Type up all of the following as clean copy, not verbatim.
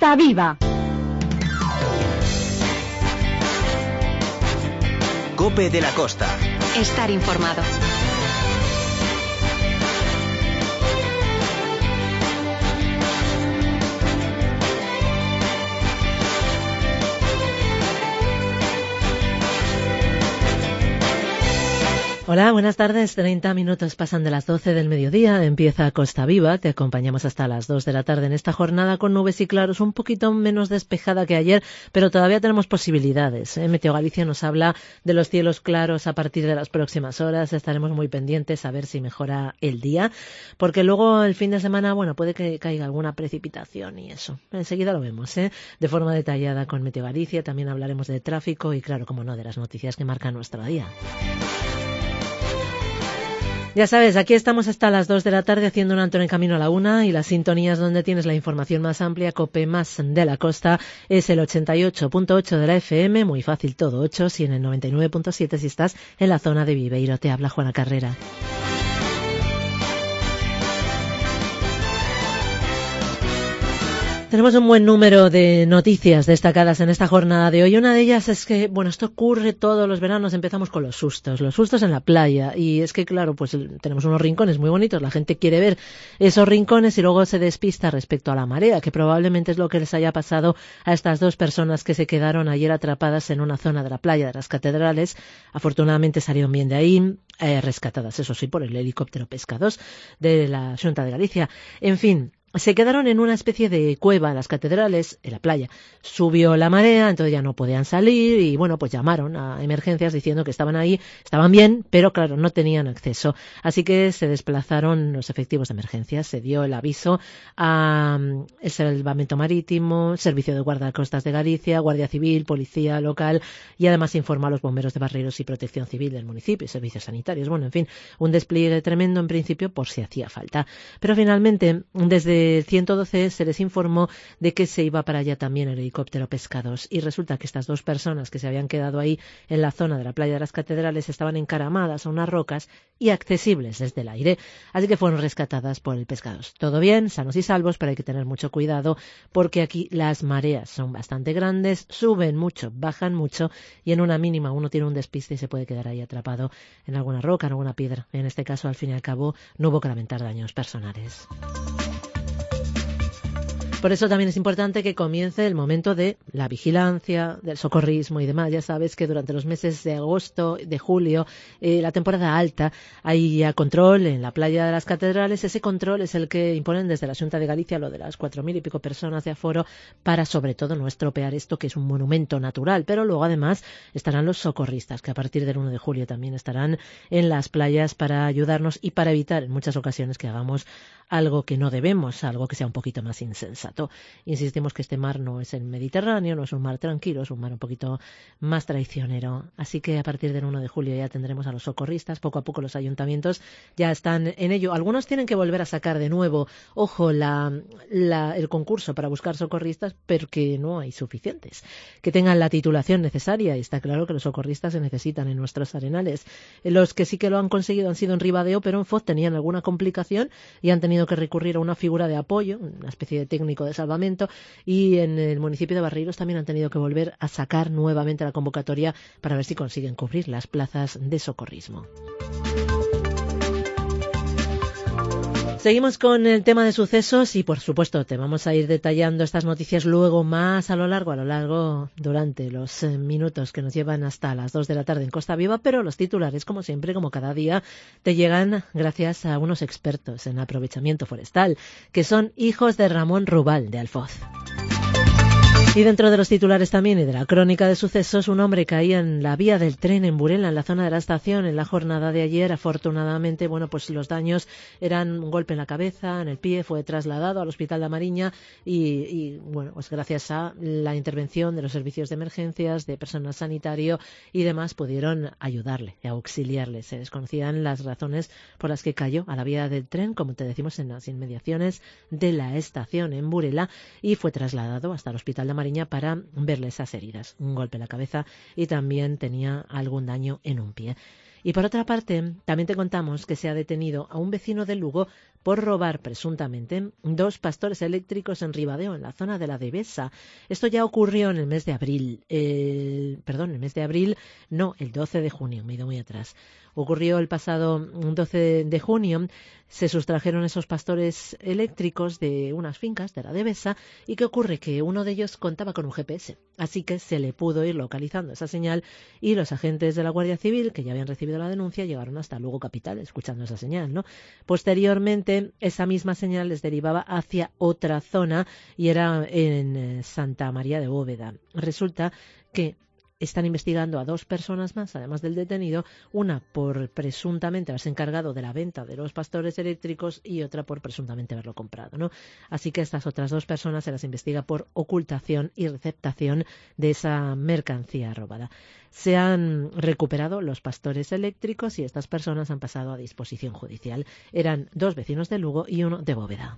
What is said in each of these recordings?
Costa Viva. COPE de la Costa. Estar informado. Hola, buenas tardes. 30 minutos pasan de las 12 del mediodía. Empieza Costa Viva. Te acompañamos hasta las 2 de la tarde en esta jornada con nubes y claros, un poquito menos despejada que ayer, pero todavía tenemos posibilidades. Meteo Galicia nos habla de los cielos claros a partir de las próximas horas. Estaremos muy pendientes a ver si mejora el día, porque luego el fin de semana, bueno, puede que caiga alguna precipitación y eso. Enseguida lo vemos, de forma detallada con Meteo Galicia. También hablaremos de tráfico y, claro, como no, de las noticias que marcan nuestro día. Ya sabes, aquí estamos hasta las 2 de la tarde haciendo un alto en camino a la 1 y las sintonías donde tienes la información más amplia, COPE más de la costa, es el 88.8 de la FM, muy fácil todo, 8, y en el 99.7 si estás en la zona de Viveiro. Te habla Juana Carrera. Tenemos un buen número de noticias destacadas en esta jornada de hoy. Una de ellas es que, bueno, esto ocurre todos los veranos, empezamos con los sustos en la playa. Y es que, claro, pues tenemos unos rincones muy bonitos, la gente quiere ver esos rincones y luego se despista respecto a la marea, que probablemente es lo que les haya pasado a estas dos personas que se quedaron ayer atrapadas en una zona de la playa de las Catedrales. Afortunadamente salieron bien de ahí, rescatadas, eso sí, por el helicóptero Pesca 2 de la Xunta de Galicia. En fin, se quedaron en una especie de cueva en las Catedrales, en la playa. Subió la marea, entonces ya no podían salir y, bueno, pues llamaron a emergencias diciendo que estaban ahí, estaban bien, pero claro, no tenían acceso. Así que se desplazaron los efectivos de emergencias, se dio el aviso a el Salvamento Marítimo, Servicio de Guardacostas de Galicia, Guardia Civil, Policía Local y además se informó a los bomberos de Barreiros y Protección Civil del municipio y servicios sanitarios. Bueno, en fin, un despliegue tremendo en principio por si hacía falta. Pero finalmente, desde 112 se les informó de que se iba para allá también el helicóptero Pesca 2 y resulta que estas dos personas que se habían quedado ahí en la zona de la playa de las Catedrales estaban encaramadas a unas rocas y accesibles desde el aire, así que fueron rescatadas por el Pesca 2. Todo bien, sanos y salvos, pero hay que tener mucho cuidado porque aquí las mareas son bastante grandes, suben mucho, bajan mucho y en una mínima uno tiene un despiste y se puede quedar ahí atrapado en alguna roca, en alguna piedra. En este caso, al fin y al cabo, no hubo que lamentar daños personales. Por eso también es importante que comience el momento de la vigilancia, del socorrismo y demás. Ya sabes que durante los meses de agosto, de julio, la temporada alta, hay ya control en la playa de las Catedrales. Ese control es el que imponen desde la Xunta de Galicia, lo de las 4.000 y pico personas de aforo, para sobre todo no estropear esto que es un monumento natural. Pero luego además estarán los socorristas, que a partir del 1 de julio también estarán en las playas para ayudarnos y para evitar en muchas ocasiones que hagamos algo que no debemos, algo que sea un poquito más insensato. Insistimos que este mar no es el Mediterráneo, no es un mar tranquilo, es un mar un poquito más traicionero. Así que a partir del 1 de julio ya tendremos a los socorristas. Poco a poco los ayuntamientos ya están en ello. Algunos tienen que volver a sacar de nuevo, ojo, el concurso para buscar socorristas, pero que no hay suficientes. Que tengan la titulación necesaria, y está claro que los socorristas se necesitan en nuestros arenales. Los que sí que lo han conseguido han sido en Ribadeo, pero en Foz tenían alguna complicación y han tenido que recurrir a una figura de apoyo, una especie de técnico de salvamento, y en el municipio de Barreiros también han tenido que volver a sacar nuevamente la convocatoria para ver si consiguen cubrir las plazas de socorrismo. Seguimos con el tema de sucesos y, por supuesto, te vamos a ir detallando estas noticias luego más a lo largo, durante los minutos que nos llevan hasta las 2 de la tarde en Costa Viva, pero los titulares, como siempre, como cada día, te llegan gracias a unos expertos en aprovechamiento forestal, que son hijos de Ramón Rubal, de Alfoz. Y dentro de los titulares también y de la crónica de sucesos, un hombre caía en la vía del tren en Burela, en la zona de la estación, en la jornada de ayer. Afortunadamente, bueno, pues los daños eran un golpe en la cabeza, en el pie, fue trasladado al Hospital de Amariña y bueno, pues gracias a la intervención de los servicios de emergencias, de personal sanitario y demás, pudieron ayudarle, auxiliarle. Se desconocían las razones por las que cayó a la vía del tren, como te decimos, en las inmediaciones de la estación en Burela, y fue trasladado hasta el Hospital de Amariña para verle esas heridas, un golpe en la cabeza y también tenía algún daño en un pie. Y por otra parte, también te contamos que se ha detenido a un vecino de Lugo por robar presuntamente 2 pastores eléctricos en Ribadeo, en la zona de la Devesa. Esto ya ocurrió en el mes de abril. El 12 de junio, me he ido muy atrás. Ocurrió el pasado 12 de junio, se sustrajeron esos pastores eléctricos de unas fincas de la Devesa y ¿qué ocurre? Que uno de ellos contaba con un GPS, así que se le pudo ir localizando esa señal y los agentes de la Guardia Civil, que ya habían recibido la denuncia, llegaron hasta Lugo capital escuchando esa señal, ¿no? Posteriormente, esa misma señal les derivaba hacia otra zona y era en Santa María de Bóveda. Resulta que están investigando a 2 personas más, además del detenido, una por presuntamente haberse encargado de la venta de los pastores eléctricos y otra por presuntamente haberlo comprado, ¿no? Así que estas otras 2 personas se las investiga por ocultación y receptación de esa mercancía robada. Se han recuperado los pastores eléctricos y estas personas han pasado a disposición judicial. Eran 2 vecinos de Lugo y uno de Bóveda.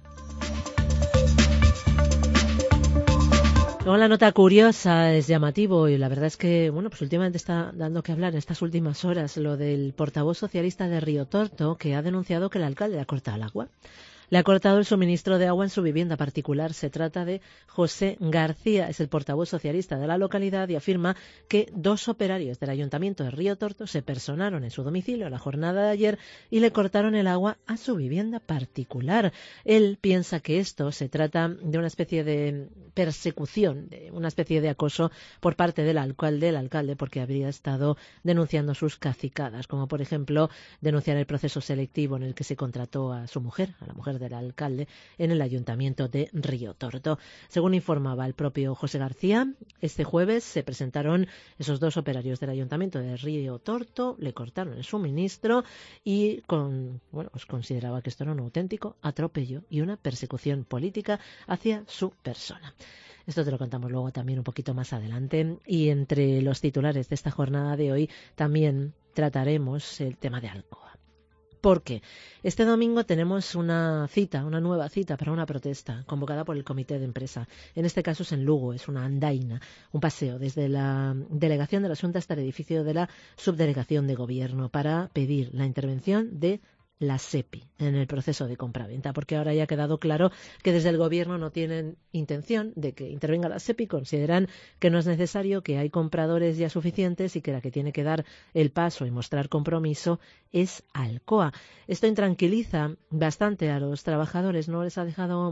Luego la nota curiosa, es llamativo y la verdad es que, pues últimamente está dando que hablar en estas últimas horas lo del portavoz socialista de Riotorto que ha denunciado que el alcalde le ha cortado el agua. Le ha cortado el suministro de agua en su vivienda particular. Se trata de José García, es el portavoz socialista de la localidad y afirma que 2 operarios del Ayuntamiento de Riotorto se personaron en su domicilio la jornada de ayer y le cortaron el agua a su vivienda particular. Él piensa que esto se trata de una especie de persecución, de una especie de acoso por parte del alcalde porque habría estado denunciando sus cacicadas, como por ejemplo denunciar el proceso selectivo en el que se contrató a su mujer, a la mujer del alcalde, en el Ayuntamiento de Riotorto. Según informaba el propio José García, este jueves se presentaron esos 2 operarios del Ayuntamiento de Riotorto, le cortaron el suministro y consideraba que esto era un auténtico atropello y una persecución política hacia su persona. Esto te lo contamos luego también un poquito más adelante y entre los titulares de esta jornada de hoy también trataremos el tema de Alcoa. Porque este domingo tenemos una nueva cita para una protesta convocada por el comité de empresa. En este caso es en Lugo, es una andaina, un paseo desde la delegación de la Xunta hasta el edificio de la subdelegación de gobierno para pedir la intervención de la SEPI en el proceso de compraventa, porque ahora ya ha quedado claro que desde el gobierno no tienen intención de que intervenga la SEPI, consideran que no es necesario, que hay compradores ya suficientes y que la que tiene que dar el paso y mostrar compromiso es Alcoa. Esto intranquiliza bastante a los trabajadores, no les ha dejado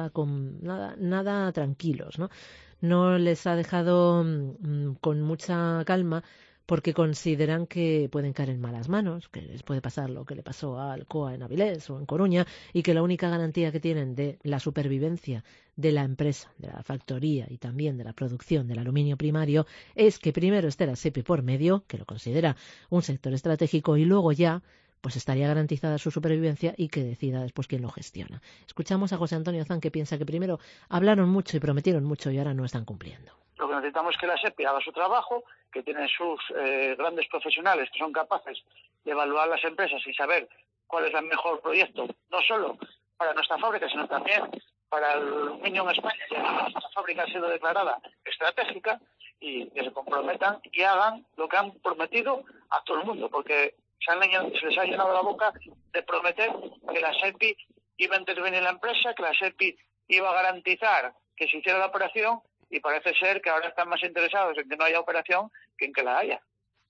nada tranquilos, ¿no? No les ha dejado con mucha calma porque consideran que pueden caer en malas manos, que les puede pasar lo que le pasó a Alcoa en Avilés o en Coruña y que la única garantía que tienen de la supervivencia de la empresa, de la factoría y también de la producción del aluminio primario es que primero esté la SEPI por medio, que lo considera un sector estratégico, y luego ya pues estaría garantizada su supervivencia y que decida después quién lo gestiona. Escuchamos a José Antonio Zan, que piensa que primero hablaron mucho y prometieron mucho y ahora no están cumpliendo. Lo que necesitamos es que la SEPI haga su trabajo, que tienen sus grandes profesionales que son capaces de evaluar las empresas y saber cuál es el mejor proyecto, no solo para nuestra fábrica, sino también para el aluminio en España, ya que nuestra fábrica ha sido declarada estratégica, y que se comprometan y hagan lo que han prometido a todo el mundo, porque se les ha llenado la boca de prometer que la SEPI iba a intervenir en la empresa, que la SEPI iba a garantizar que se hiciera la operación, y parece ser que ahora están más interesados en que no haya operación que en que la haya.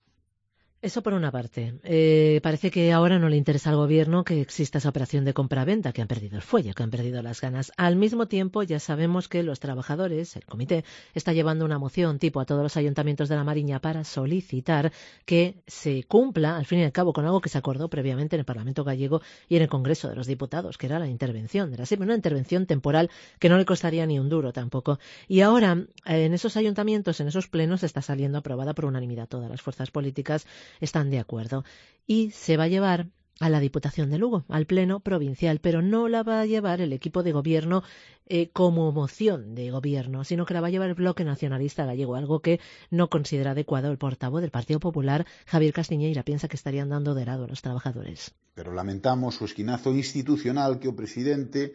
Eso por una parte. Parece que ahora no le interesa al gobierno que exista esa operación de compraventa, que han perdido el fuelle, que han perdido las ganas. Al mismo tiempo, ya sabemos que los trabajadores, el comité, está llevando una moción tipo a todos los ayuntamientos de la Mariña para solicitar que se cumpla, al fin y al cabo, con algo que se acordó previamente en el Parlamento gallego y en el Congreso de los Diputados, que era la intervención de la SEPI, una intervención temporal que no le costaría ni un duro tampoco. Y ahora, en esos ayuntamientos, en esos plenos, está saliendo aprobada por unanimidad. Todas las fuerzas políticas están de acuerdo y se va a llevar a la Diputación de Lugo, al Pleno Provincial, pero no la va a llevar el equipo de gobierno como moción de gobierno, sino que la va a llevar el Bloque Nacionalista Gallego, algo que no considera adecuado el portavoz del Partido Popular, Javier Castiñeira. Piensa que estarían dando de lado a los trabajadores. Pero lamentamos o esquinazo institucional que o presidente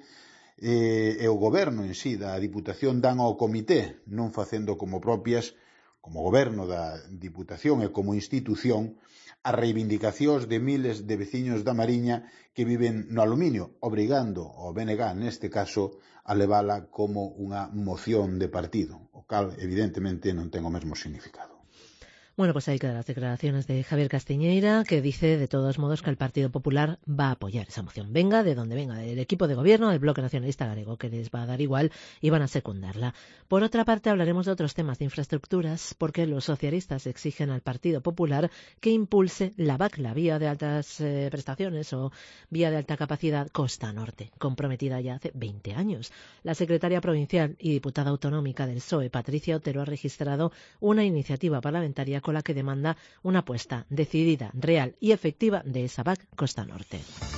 e o goberno en sí da Diputación dan ao comité, non facendo como propias como goberno da Diputación e como institución as reivindicacións de miles de veciños da Mariña que viven no aluminio, obrigando ao BNG, neste caso, a levala como unha moción de partido, o cal, evidentemente, non ten o mesmo significado. Bueno, pues ahí quedan las declaraciones de Javier Castiñeira, que dice de todos modos que el Partido Popular va a apoyar esa moción. Venga de donde venga, del equipo de gobierno del Bloque Nacionalista Galego, que les va a dar igual y van a secundarla. Por otra parte, hablaremos de otros temas de infraestructuras, porque los socialistas exigen al Partido Popular que impulse la VAC, la vía de altas prestaciones o vía de alta capacidad Costa Norte, comprometida ya hace 20 años. La secretaria provincial y diputada autonómica del PSOE, Patricia Otero, ha registrado una iniciativa parlamentaria con la que demanda una apuesta decidida, real y efectiva de esa VAC Costa Norte.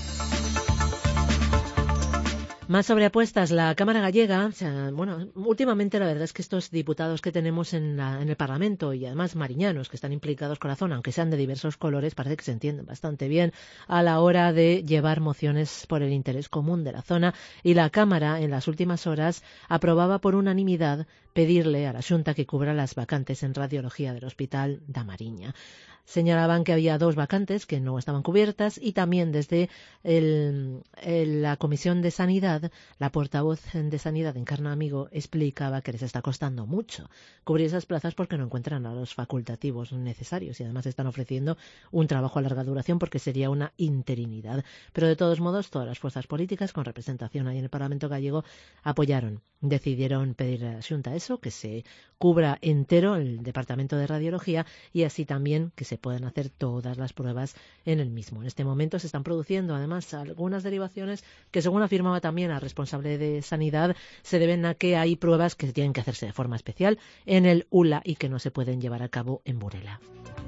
Más sobre apuestas, la Cámara Gallega, últimamente la verdad es que estos diputados que tenemos en el Parlamento y además mariñanos que están implicados con la zona, aunque sean de diversos colores, parece que se entienden bastante bien a la hora de llevar mociones por el interés común de la zona, y la Cámara en las últimas horas aprobaba por unanimidad pedirle a la Xunta que cubra las vacantes en radiología del Hospital da Mariña. Señalaban que había 2 vacantes que no estaban cubiertas y también desde la Comisión de Sanidad, la portavoz de Sanidad, Encarna Amigo, explicaba que les está costando mucho cubrir esas plazas porque no encuentran a los facultativos necesarios y además están ofreciendo un trabajo a larga duración porque sería una interinidad. Pero de todos modos, todas las fuerzas políticas con representación ahí en el Parlamento gallego decidieron pedir a la Xunta eso, que se cubra entero el Departamento de Radiología y así también que se puedan hacer todas las pruebas en el mismo. En este momento se están produciendo además algunas derivaciones que, según afirmaba también la responsable de Sanidad, se deben a que hay pruebas que tienen que hacerse de forma especial en el ULA y que no se pueden llevar a cabo en Burela.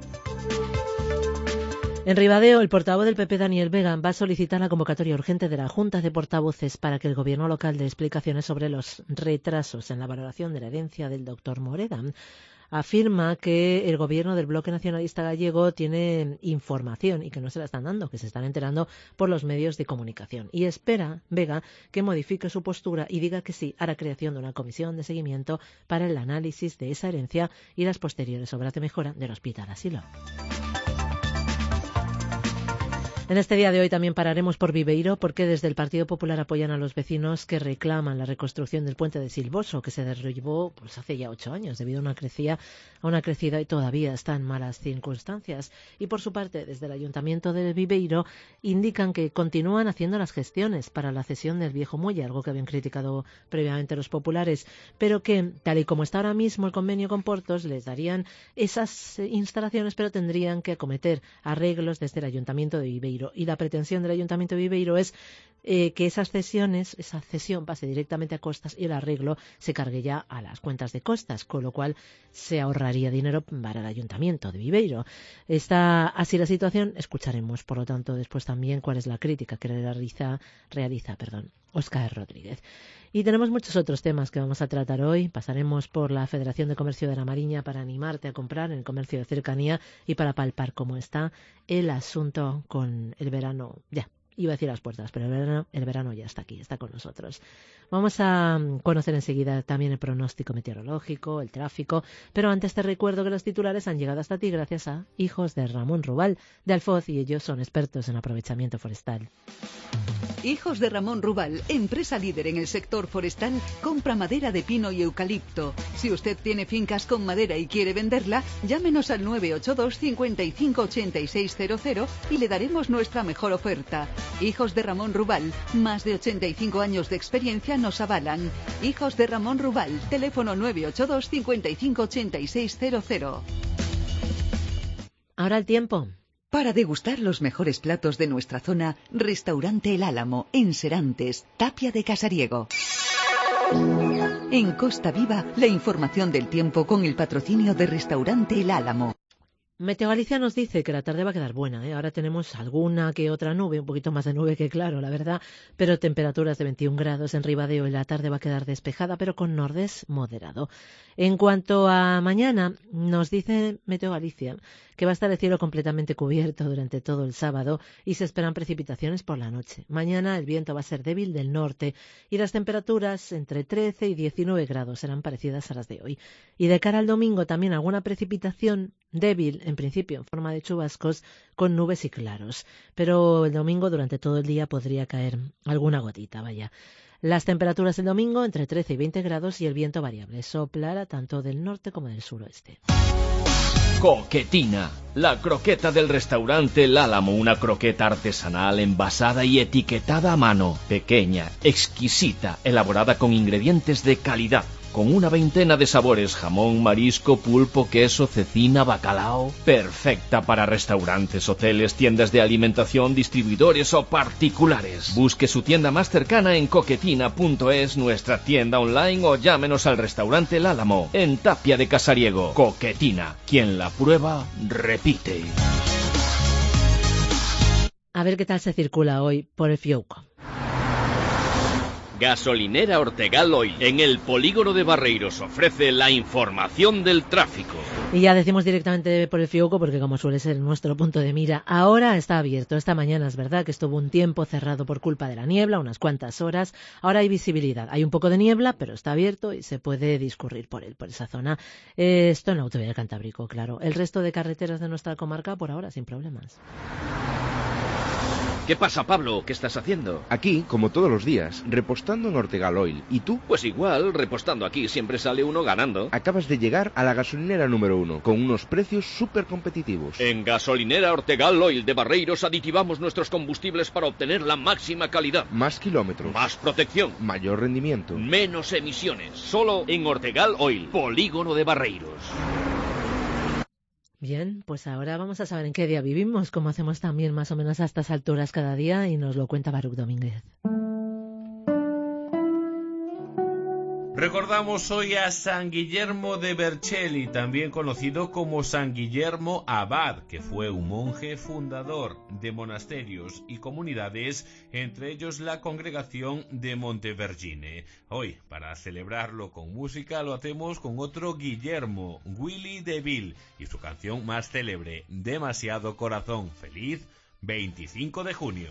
En Ribadeo, el portavoz del PP, Daniel Vega, va a solicitar la convocatoria urgente de la Junta de Portavoces para que el Gobierno local dé explicaciones sobre los retrasos en la valoración de la herencia del doctor Moreda. Afirma que el Gobierno del Bloque Nacionalista Gallego tiene información y que no se la están dando, que se están enterando por los medios de comunicación. Y espera, Vega, que modifique su postura y diga que sí a la creación de una comisión de seguimiento para el análisis de esa herencia y las posteriores obras de mejora del Hospital Asilo. En este día de hoy también pararemos por Viveiro porque desde el Partido Popular apoyan a los vecinos que reclaman la reconstrucción del puente de Silvoso, que se derribó hace ya 8 años debido a una crecida y todavía está en malas circunstancias. Y por su parte, desde el Ayuntamiento de Viveiro indican que continúan haciendo las gestiones para la cesión del viejo muelle, algo que habían criticado previamente los populares, pero que, tal y como está ahora mismo el convenio con Portos, les darían esas instalaciones, pero tendrían que acometer arreglos desde el Ayuntamiento de Viveiro. Y la pretensión del Ayuntamiento de Viveiro es que esa cesión pase directamente a Costas y el arreglo se cargue ya a las cuentas de Costas, con lo cual se ahorraría dinero para el Ayuntamiento de Viveiro. Está así la situación. Escucharemos, por lo tanto, después también cuál es la crítica que realiza Óscar Rodríguez. Y tenemos muchos otros temas que vamos a tratar hoy. Pasaremos por la Federación de Comercio de la Mariña para animarte a comprar en el comercio de cercanía y para palpar cómo está el asunto con el verano. Ya, iba a decir las puertas, pero el verano ya está aquí, está con nosotros. Vamos a conocer enseguida también el pronóstico meteorológico, el tráfico, pero antes te recuerdo que los titulares han llegado hasta ti gracias a Hijos de Ramón Rubal de Alfoz, y ellos son expertos en aprovechamiento forestal. Hijos de Ramón Rubal, empresa líder en el sector forestal, compra madera de pino y eucalipto. Si usted tiene fincas con madera y quiere venderla, llámenos al 982 55 8600 y le daremos nuestra mejor oferta. Hijos de Ramón Rubal, más de 85 años de experiencia nos avalan. Hijos de Ramón Rubal, teléfono 982 55 8600. Ahora el tiempo. Para degustar los mejores platos de nuestra zona, Restaurante El Álamo, en Serantes, Tapia de Casariego. En Costa Viva, la información del tiempo con el patrocinio de Restaurante El Álamo. Meteo Galicia nos dice que la tarde va a quedar buena, ¿eh? Ahora tenemos alguna que otra nube, un poquito más de nube que claro, la verdad, pero temperaturas de 21 grados en Ribadeo y la tarde va a quedar despejada, pero con nordés moderado. En cuanto a mañana, nos dice Meteo Galicia que va a estar el cielo completamente cubierto durante todo el sábado y se esperan precipitaciones por la noche. Mañana el viento va a ser débil del norte y las temperaturas entre 13 y 19 grados serán parecidas a las de hoy. Y de cara al domingo también alguna precipitación débil, en principio, en forma de chubascos, con nubes y claros. Pero el domingo, durante todo el día, podría caer alguna gotita, vaya. Las temperaturas el domingo entre 13 y 20 grados y el viento variable. Soplará tanto del norte como del suroeste. Coquetina, la croqueta del restaurante El Álamo, una croqueta artesanal envasada y etiquetada a mano, pequeña, exquisita, elaborada con ingredientes de calidad, con una veintena de sabores: jamón, marisco, pulpo, queso, cecina, bacalao. Perfecta para restaurantes, hoteles, tiendas de alimentación, distribuidores o particulares. Busque su tienda más cercana en coquetina.es, nuestra tienda online, o llámenos al restaurante El Álamo, en Tapia de Casariego. Coquetina, quien la prueba, repite. A ver qué tal se circula hoy por el Fiouco. Gasolinera Ortegal Oil, en el polígono de Barreiros, ofrece la información del tráfico. Y ya decimos directamente por el Fiouco porque, como suele ser nuestro punto de mira, ahora está abierto. Esta mañana es verdad que estuvo un tiempo cerrado por culpa de la niebla, unas cuantas horas. Ahora hay visibilidad. Hay un poco de niebla, pero está abierto y se puede discurrir por esa zona. Esto en la autovía del Cantábrico, claro. El resto de carreteras de nuestra comarca por ahora sin problemas. ¿Qué pasa, Pablo? ¿Qué estás haciendo? Aquí, como todos los días, repostando en Ortegal Oil. ¿Y tú? Pues igual, repostando aquí, siempre sale uno ganando. Acabas de llegar a la gasolinera número 1, con unos precios súper competitivos. En Gasolinera Ortegal Oil de Barreiros aditivamos nuestros combustibles para obtener la máxima calidad. Más kilómetros. Más protección. Mayor rendimiento. Menos emisiones. Solo en Ortegal Oil, polígono de Barreiros. Bien, pues ahora vamos a saber en qué día vivimos, como hacemos también más o menos a estas alturas cada día, y nos lo cuenta Baruch Domínguez. Recordamos hoy a San Guillermo de Vercelli, también conocido como San Guillermo Abad, que fue un monje fundador de monasterios y comunidades, entre ellos la congregación de Montevergine. Hoy, para celebrarlo con música, lo hacemos con otro Guillermo, Willy DeVille, y su canción más célebre, Demasiado Corazón. Feliz 25 de junio.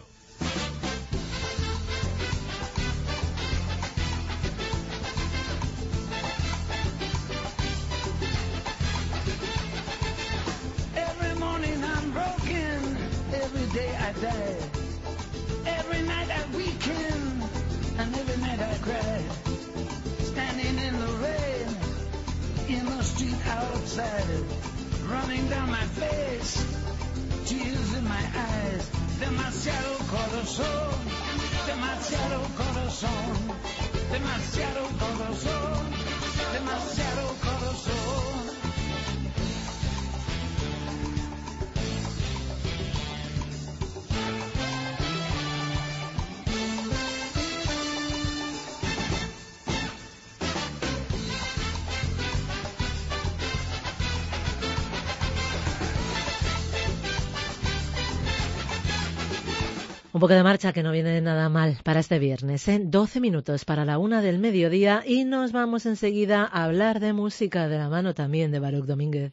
Every night I weaken, and every night I cry. Standing in the rain, in the street outside, running down my face, tears in my eyes. Demasiado corazón, demasiado corazón, demasiado corazón, demasiado corazón. Un poco de marcha que no viene nada mal para este viernes, ¿eh? 12 minutos para la 1 del mediodía y nos vamos enseguida a hablar de música de la mano también de Baruch Domínguez.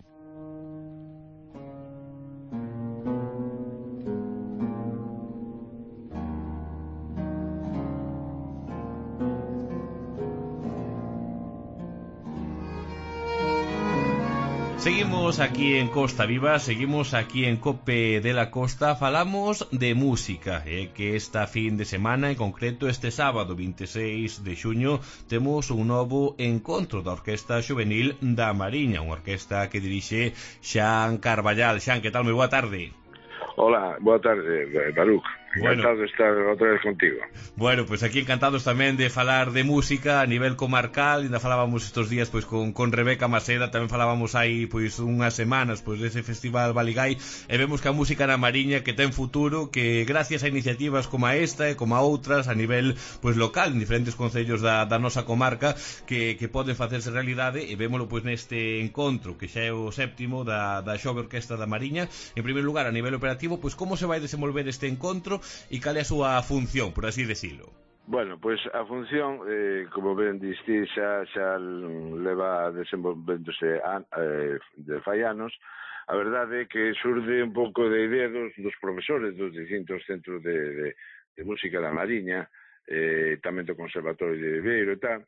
Seguimos aquí en Costa Viva, seguimos aquí en Cope de la Costa, falamos de música, que esta fin de semana, en concreto este sábado 26 de xuño, temos un novo encontro da Orquesta Xuvenil da Mariña, unha orquesta que dirixe Xan Carballal. Xan, que tal? Moi boa tarde. Hola, boa tarde, Baruch. Encantado de estar outra vez contigo. Bueno, pues aquí encantados tamén de falar de música a nivel comarcal. Ainda falábamos estos días pois con Rebeca Maseda, tamén falábamos aí pois unhas semanas pois dese festival Baligay, e vemos que a música na Mariña que ten futuro, que gracias a iniciativas como a esta e como a outras a nivel pois local en diferentes concellos da nosa comarca que poden facerse realidade, e vémolo pois neste encontro que xa é o séptimo da Xove Orquesta da Mariña. En primeiro lugar, a nivel operativo, pois como se vai desenvolver este encontro e cal é a súa función, por así decirlo? Bueno, pois a función, como ben diste, xa leva desenvolvéndose de fai anos. A verdade é que xurde un pouco de idea dos profesores dos distintos centros de música da Mariña, tamén do Conservatorio de Viveiro e tal,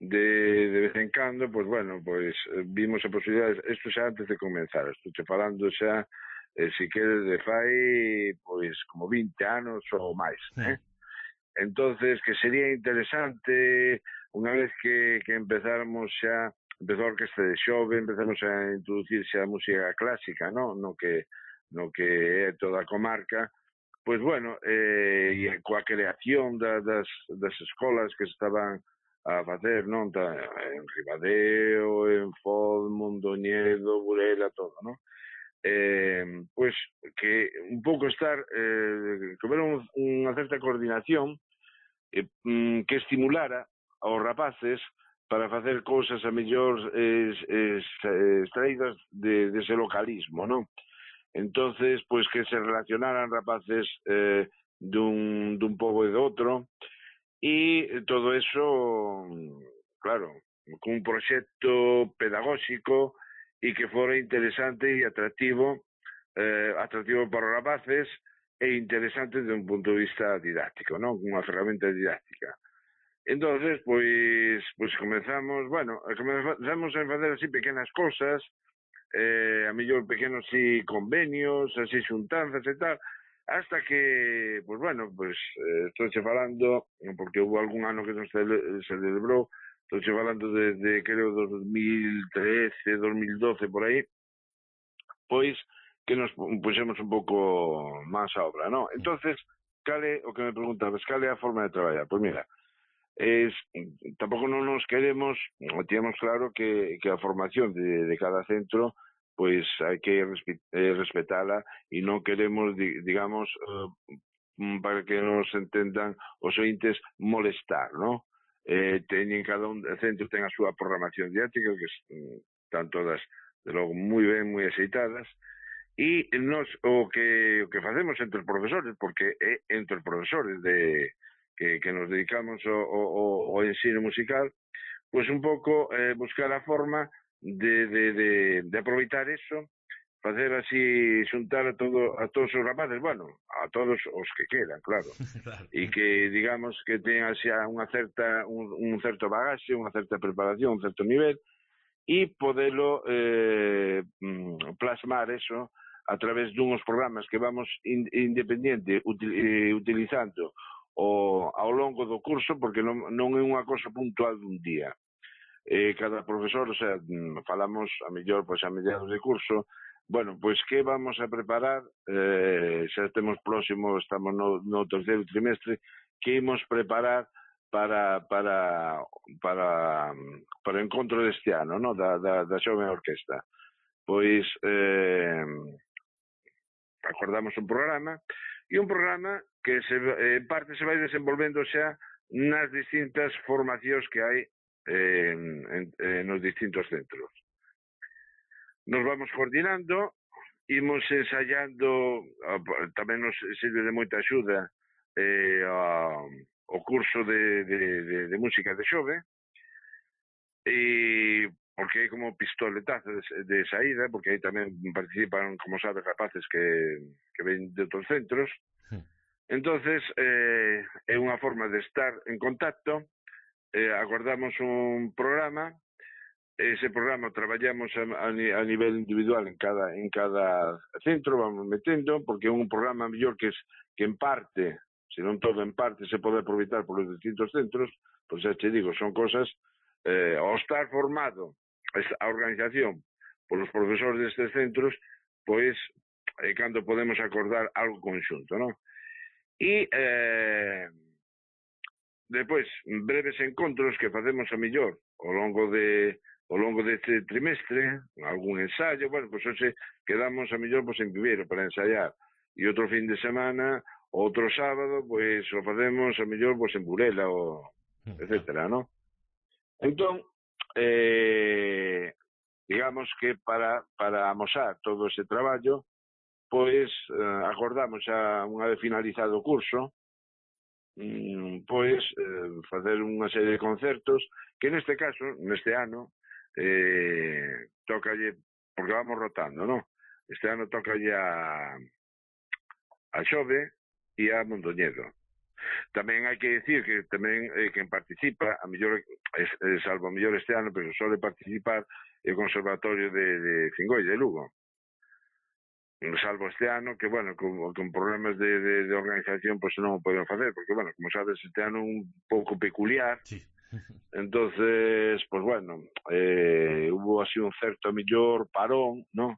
de vez en cando, pois bueno, pois vimos a posibilidade, isto xa antes de comenzar, estou falando xa, se queres de fai, pois como 20 anos ou máis, Entonces, que sería interesante, unha vez que empezamos xa, empezou a orquesta de Xove, empezamos a introducirse a música clásica, no que é toda a comarca, pois bueno, e coa creación das escolas que estaban a facer, non? En Ribadeo, en Foz, Mondoñedo, Burela, todo, non? Pois que un pouco estar que hubiera unha certa coordinación que estimulara aos rapaces para facer cousas a mellor extraídas dese localismo, non? Entonces, pois que se relacionaran rapaces dun pobo e do outro, e todo eso, claro, con un proxecto pedagóxico e que fora interesante e atractivo para os rapaces e interesante desde un punto de vista didáctico, non? Unha ferramenta didáctica. Entonces, pois comezamos a fazer así pequenas cosas, a mellor pequenos convenios, así xuntanzas e tal, hasta que, pois bueno, estou falando, porque houve algún ano que non se celebrou, estou falando de creo 2013, 2012, por aí, pois que nos puxemos un pouco máis a obra, non? Entonces, cale, o que me preguntabas, cale a forma de traballar? Pois mira, tampouco non nos queremos, tínhamos claro que a formación de cada centro pois hai que respetala e non queremos, digamos, para que nos entendan os ointes, molestar, non? Cada un centro ten a súa programación didáctica que están todas, de logo, moi ben, moi aceitadas, e nos o que facemos entre os profesores, porque é entre os profesores que nos dedicamos ao ensino musical, pois un pouco buscar a forma de aproveitar eso, facer así, xuntar a todos os rapaces, bueno, a todos os que queran, claro, e que, digamos, que teñan xa un certo bagaxe, unha certa preparación, un certo nivel, e podelo plasmar eso a través dunhos programas que vamos independiente utilizando ao longo do curso, porque non é unha cosa puntual dun día. Cada profesor, o sea, falamos a mellor, pois a mediados de curso, bueno, pois que vamos a preparar, xa temos próximo, estamos no terceiro trimestre, que imos preparar para o encontro deste ano, no? da Xove Orquesta. Pois acordamos un programa que en parte se vai desenvolvendo xa nas distintas formacións que hai nos distintos centros. Nos vamos coordinando, imos ensayando, tamén nos sirve de moita axuda o curso de música de Xove, e porque hai como pistoletazo de saída, porque aí tamén participan, como sabes, rapaces que ven de outros centros. Entonces é unha forma de estar en contacto. Acordamos un programa, ese programa traballamos a nivel individual en cada centro, vamos metendo, porque é un programa mellor que en parte, se non todo en parte, se pode aproveitar por os distintos centros, pois xa te digo, son cosas, ao estar formado a organización polos profesores destes centros, pois cando podemos acordar algo conxunto, non? E depois, breves encontros que facemos a mellor ao longo deste trimestre, algún ensayo, bueno, pois hoxe quedamos a mellor en Viveiro para ensaiar, e outro fin de semana, outro sábado, pois o facemos a mellor en Burela, etcétera, non? Entón, digamos que para amosar todo ese traballo, pois acordamos xa unha vez finalizado o curso, pois facer unha serie de concertos que neste caso, neste ano, tócalle, porque vamos rotando, non? Este ano tócalle a Xove e a Mondoñedo. Tamén hai que dicir que tamén quen participa, a mellor, salvo a mellor este ano, pero sole participar o Conservatorio de Fingoi, de Lugo. Salvo este ano, que, bueno, con problemas de organización, pois non o poden facer, porque, bueno, como sabes, este ano un pouco peculiar. Sí. Entonces, pues bueno, hubo así un certo a mellor parón, ¿no?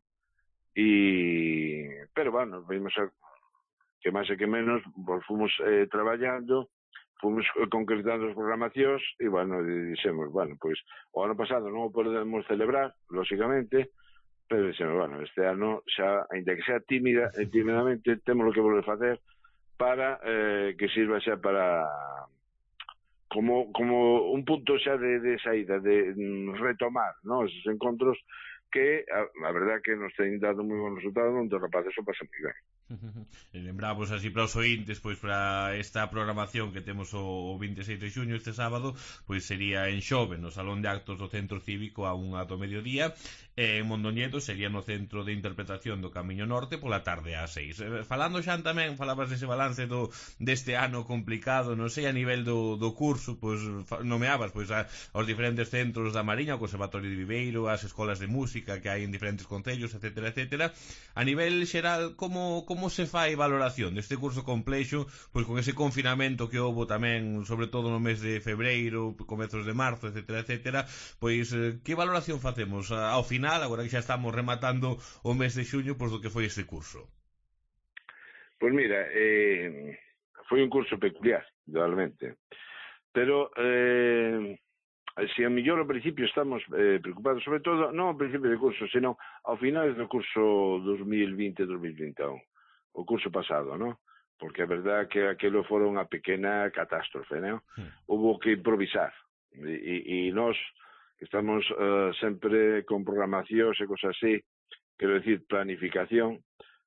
Pero bueno, vimos que máis e que menos, pues fomos traballando, fomos concretando as programacións e, bueno, dixemos, bueno, pois o ano pasado non o podemos celebrar, lógicamente, pero dixemos, bueno, este ano xa, ainda que sea tímidamente, temos o que volver a facer para que sirva xa para como un punto xa de saída, de retomar, ¿no? Esos encontros que a verdad que nos ten dado moi bons resultados, onde os rapaces o pasan moi ben. E lembramos así para os ointes, pois para esta programación que temos o 26 de xuño, este sábado, pois sería en Xove, no Salón de Actos do Centro Cívico a 1 do mediodía, e en Mondoñedo sería no Centro de Interpretación do Camiño Norte pola tarde ás 6. Falando xa tamén, falabas dese balance deste ano complicado, non sei, a nivel do curso, pois nomeabas pois aos diferentes centros da Mariña, o Conservatorio de Viveiro, as escolas de música que hai en diferentes concellos, etcétera, etcétera. A nivel xeral, como se fai valoración deste curso complexo, pois con ese confinamento que houbo tamén, sobre todo no mes de febreiro, comezos de marzo, etcétera, etcétera, pois que valoración facemos ao final, agora que xa estamos rematando o mes de xuño, pois do que foi este curso? Pois mira, foi un curso peculiar, realmente, pero se a mellor ao principio estamos preocupados, sobre todo, non ao principio do curso, senón ao final do curso 2020-2021, o curso pasado, non? Porque a verdad que aquilo fora unha pequena catástrofe, non? Hubo que improvisar, e nós que estamos sempre con programacións e cosas así, quero dicir, planificación,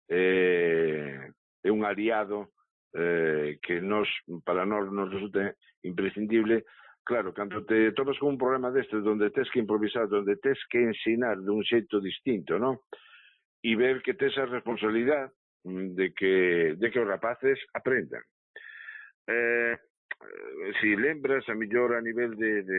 é un aliado que para nós nos resulta imprescindible. Claro, cando te topas con un problema deste onde tes que improvisar, onde tes que ensinar dun xeito distinto, non? E ver que tes a responsabilidade de que os rapaces aprendan. Si lembras, a mellor a nivel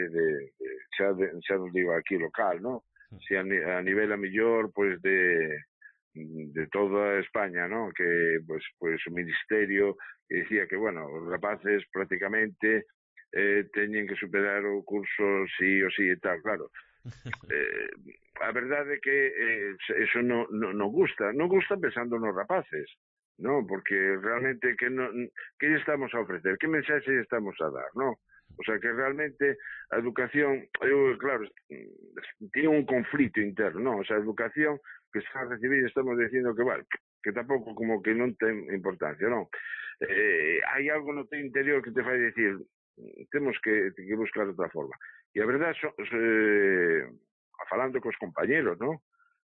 xa non digo aquí local, non? Si a nivel a mellor, pois de toda España, non? Que, pois o Ministerio dicía que, bueno, os rapaces prácticamente teñen que superar o curso sí ou sí e tal, claro. A verdade é que eso non gusta pensando nos rapaces, non? Porque realmente que lle estamos a ofrecer, que mensaxe lle estamos a dar, non? O sea, que realmente a educación, claro, tiene un conflito interno, non? O sea, a educación que está a recibir, estamos dicindo que, bueno, que tampouco como que non ten importancia, non? Hai algo no teu interior que te fai dicir, temos que buscar outra forma. E a verdade, falando cos compañeros, non?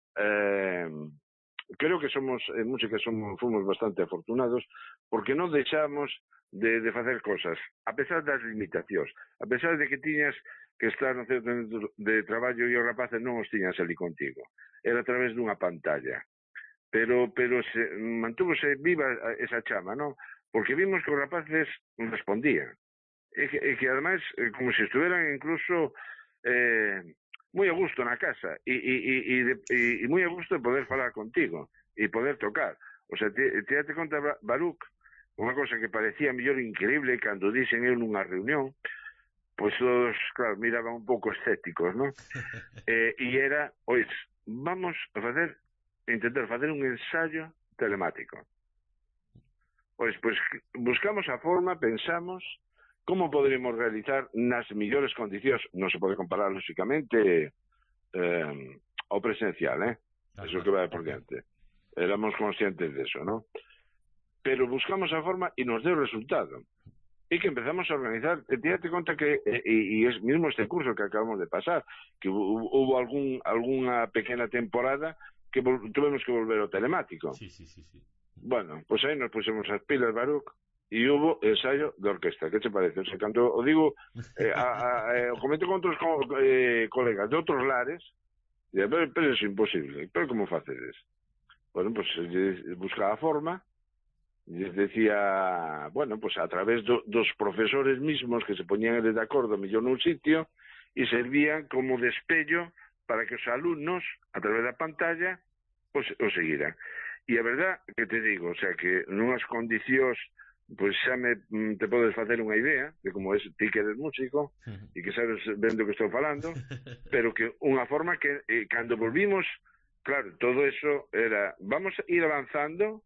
Creo que en música fomos bastante afortunados porque non deixamos de facer cosas, a pesar das limitacións, a pesar de que tiñas que estar no centro de traballo e os rapaces non os tiñas ali contigo, era a través dunha pantalla, pero mantúvose viva esa chama, non? Porque vimos que os rapaces respondían, e que ademais, como se estuveran incluso moi a gusto na casa, e moi a gusto de poder falar contigo e poder tocar. O sea, te date conta, Baruch, unha cosa que parecía mellor increíble cando dixen eu nunha reunión, pois todos, claro, miraban un pouco escépticos, non? E era, ois, vamos a intentar facer un ensayo telemático. Pois buscamos a forma, pensamos como poderemos realizar nas millores condicións. Non se pode comparar, lógicamente, ao presencial, eso que vai por diante. Éramos conscientes de eso, non? Pero buscamos a forma e nos deu resultado. E que empezamos a organizar, date conta que, e es mismo este curso que acabamos de pasar, que hubo algunha pequena temporada que tuvemos que volver ao telemático. Sí. Bueno, pois aí nos pusemos as pilas, Baruch, e hubo ensayo de orquesta. Que te parece? O sea, cando o digo, o comento con outros colegas de outros lares, pero é imposible. Pero como facedes? Bueno, pues buscar a forma, decía, bueno, pues a través dos profesores mismos que se poñían de acordo mellor nun sitio e servían como despello para que os alumnos, a través da pantalla, pues, o seguiran. E a verdad que te digo, o sea, que nunhas condicións, pois xa te podes facer unha idea de como é ti que eres músico e que sabes ben do que estou falando, pero que unha forma que cando volvimos, claro, todo eso era, vamos a ir avanzando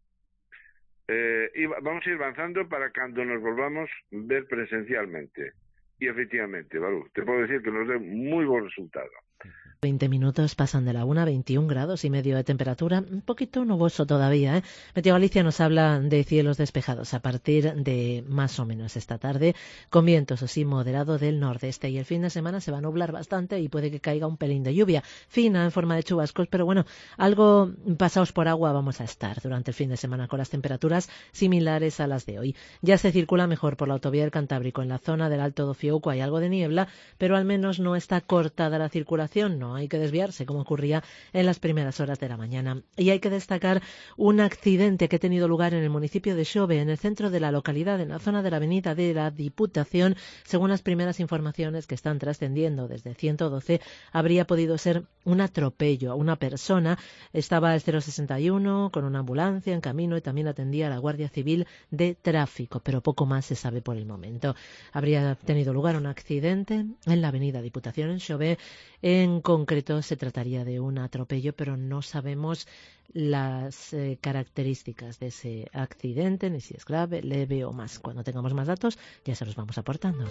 para cando nos volvamos ver presencialmente. E efectivamente, Balú, te podo decir que nos deu moi bon resultado. 20 minutos pasan de la 1, 21 grados y medio de temperatura, un poquito nuboso todavía, ¿eh? Meteo Galicia nos habla de cielos despejados a partir de más o menos esta tarde, con vientos así moderado del nordeste, y el fin de semana se va a nublar bastante y puede que caiga un pelín de lluvia, fina en forma de chubascos, pero bueno, algo pasados por agua vamos a estar durante el fin de semana con las temperaturas similares a las de hoy. Ya se circula mejor por la autovía del Cantábrico, en la zona del Alto do Fiouco hay algo de niebla, pero al menos no está cortada la circulación, no hay que desviarse como ocurría en las primeras horas de la mañana. Y hay que destacar un accidente que ha tenido lugar en el municipio de Xove, en el centro de la localidad, en la zona de la avenida de la Diputación. Según las primeras informaciones que están trascendiendo desde 112, habría podido ser un atropello a una persona. Estaba el 061 con una ambulancia en camino y también atendía a la Guardia Civil de Tráfico, pero poco más se sabe por el momento. Habría tenido lugar un accidente en la avenida Diputación en Xove. En concreto se trataría de un atropello, pero no sabemos las características de ese accidente, ni si es grave, leve o más. Cuando tengamos más datos ya se los vamos aportando.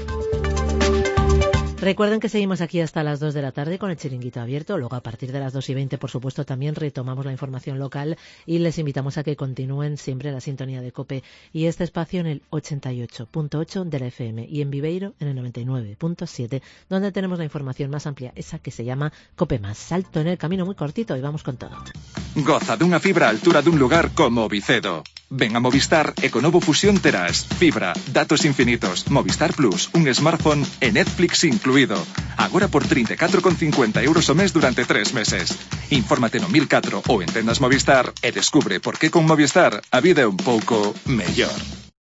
Recuerden que seguimos aquí hasta las 2 de la tarde con el chiringuito abierto. Luego a partir de las 2:20, por supuesto, también retomamos la información local y les invitamos a que continúen siempre la sintonía de COPE y este espacio en el 88.8 de la FM y en Viveiro en el 99.7, donde tenemos la información más amplia, esa que se llama COPE Más. Salto en el camino muy cortito y vamos con todo. Goza dunha fibra a altura dun lugar como Vicedo. Ven a Movistar e con novo Fusión terás fibra, datos infinitos, Movistar Plus, un smartphone e Netflix incluído. Agora por 34,50 € ao mes durante 3 meses. Infórmate no 1004 ou en tendas Movistar e descubre por que con Movistar a vida é un pouco mellor.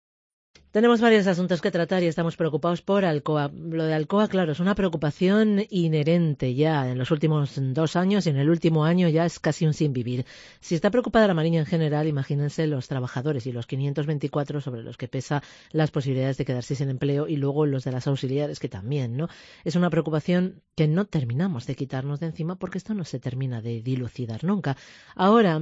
Tenemos varios asuntos que tratar y estamos preocupados por Alcoa. Lo de Alcoa, claro, es una preocupación inherente ya en los últimos 2 años y en el último año ya es casi un sinvivir. Si está preocupada la Mariña en general, imagínense los trabajadores y los 524 sobre los que pesa las posibilidades de quedarse sin empleo y luego los de las auxiliares que también, ¿no? Es una preocupación que no terminamos de quitarnos de encima porque esto no se termina de dilucidar nunca. Ahora,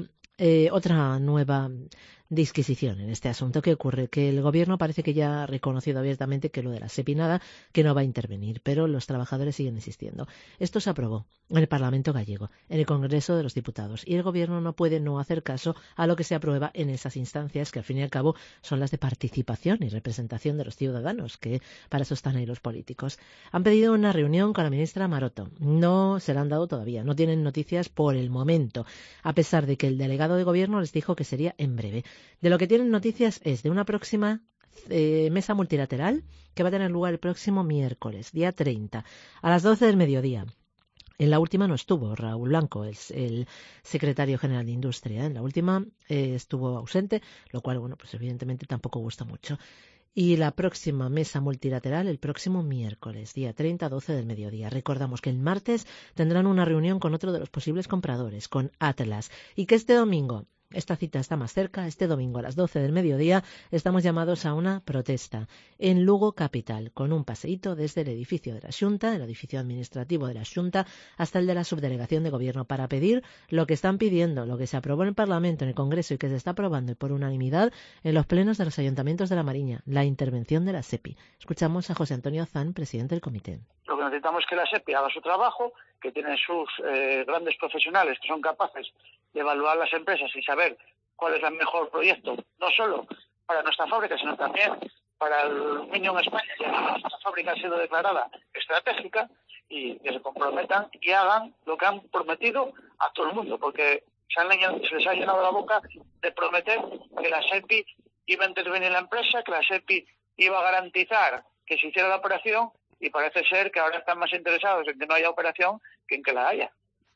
otra nueva disquisición en este asunto. ¿Qué ocurre? Que el gobierno parece que ya ha reconocido abiertamente que lo de la SEPI nada, que no va a intervenir, pero los trabajadores siguen insistiendo. Esto se aprobó en el Parlamento gallego, en el Congreso de los Diputados, y el gobierno no puede no hacer caso a lo que se aprueba en esas instancias, que al fin y al cabo son las de participación y representación de los ciudadanos, que para eso están ahí los políticos. Han pedido una reunión con la ministra Maroto. No se la han dado todavía, no tienen noticias por el momento, a pesar de que el delegado de gobierno les dijo que sería en breve. De lo que tienen noticias es de una próxima mesa multilateral que va a tener lugar el próximo miércoles, día 30, a las 12 del mediodía. En la última no estuvo Raúl Blanco, el secretario general de Industria. En la última estuvo ausente, lo cual, bueno, pues evidentemente tampoco gusta mucho. Y la próxima mesa multilateral el próximo miércoles, día 30, 12 del mediodía. Recordamos que el martes tendrán una reunión con otro de los posibles compradores, con Atlas, y que este domingo, esta cita está más cerca, este domingo a las 12 del mediodía estamos llamados a una protesta en Lugo Capital, con un paseíto desde el edificio de la Xunta, el edificio administrativo de la Xunta, hasta el de la Subdelegación de Gobierno, para pedir lo que están pidiendo, lo que se aprobó en el Parlamento, en el Congreso y que se está aprobando y por unanimidad en los plenos de los ayuntamientos de la Mariña, la intervención de la SEPI. Escuchamos a José Antonio Zan, presidente del comité. Lo que necesitamos es que la SEPI haga su trabajo, que tienen sus grandes profesionales que son capaces de evaluar las empresas y saber cuál es el mejor proyecto, no solo para nuestra fábrica, sino también para el aluminio en España, ya que nuestra fábrica ha sido declarada estratégica, y que se comprometan y hagan lo que han prometido a todo el mundo, porque se les ha llenado la boca de prometer que la SEPI iba a intervenir en la empresa, que la SEPI iba a garantizar que se hiciera la operación, y parece ser que ahora están más interesados en que no haya operación que en que la haya. Bueno,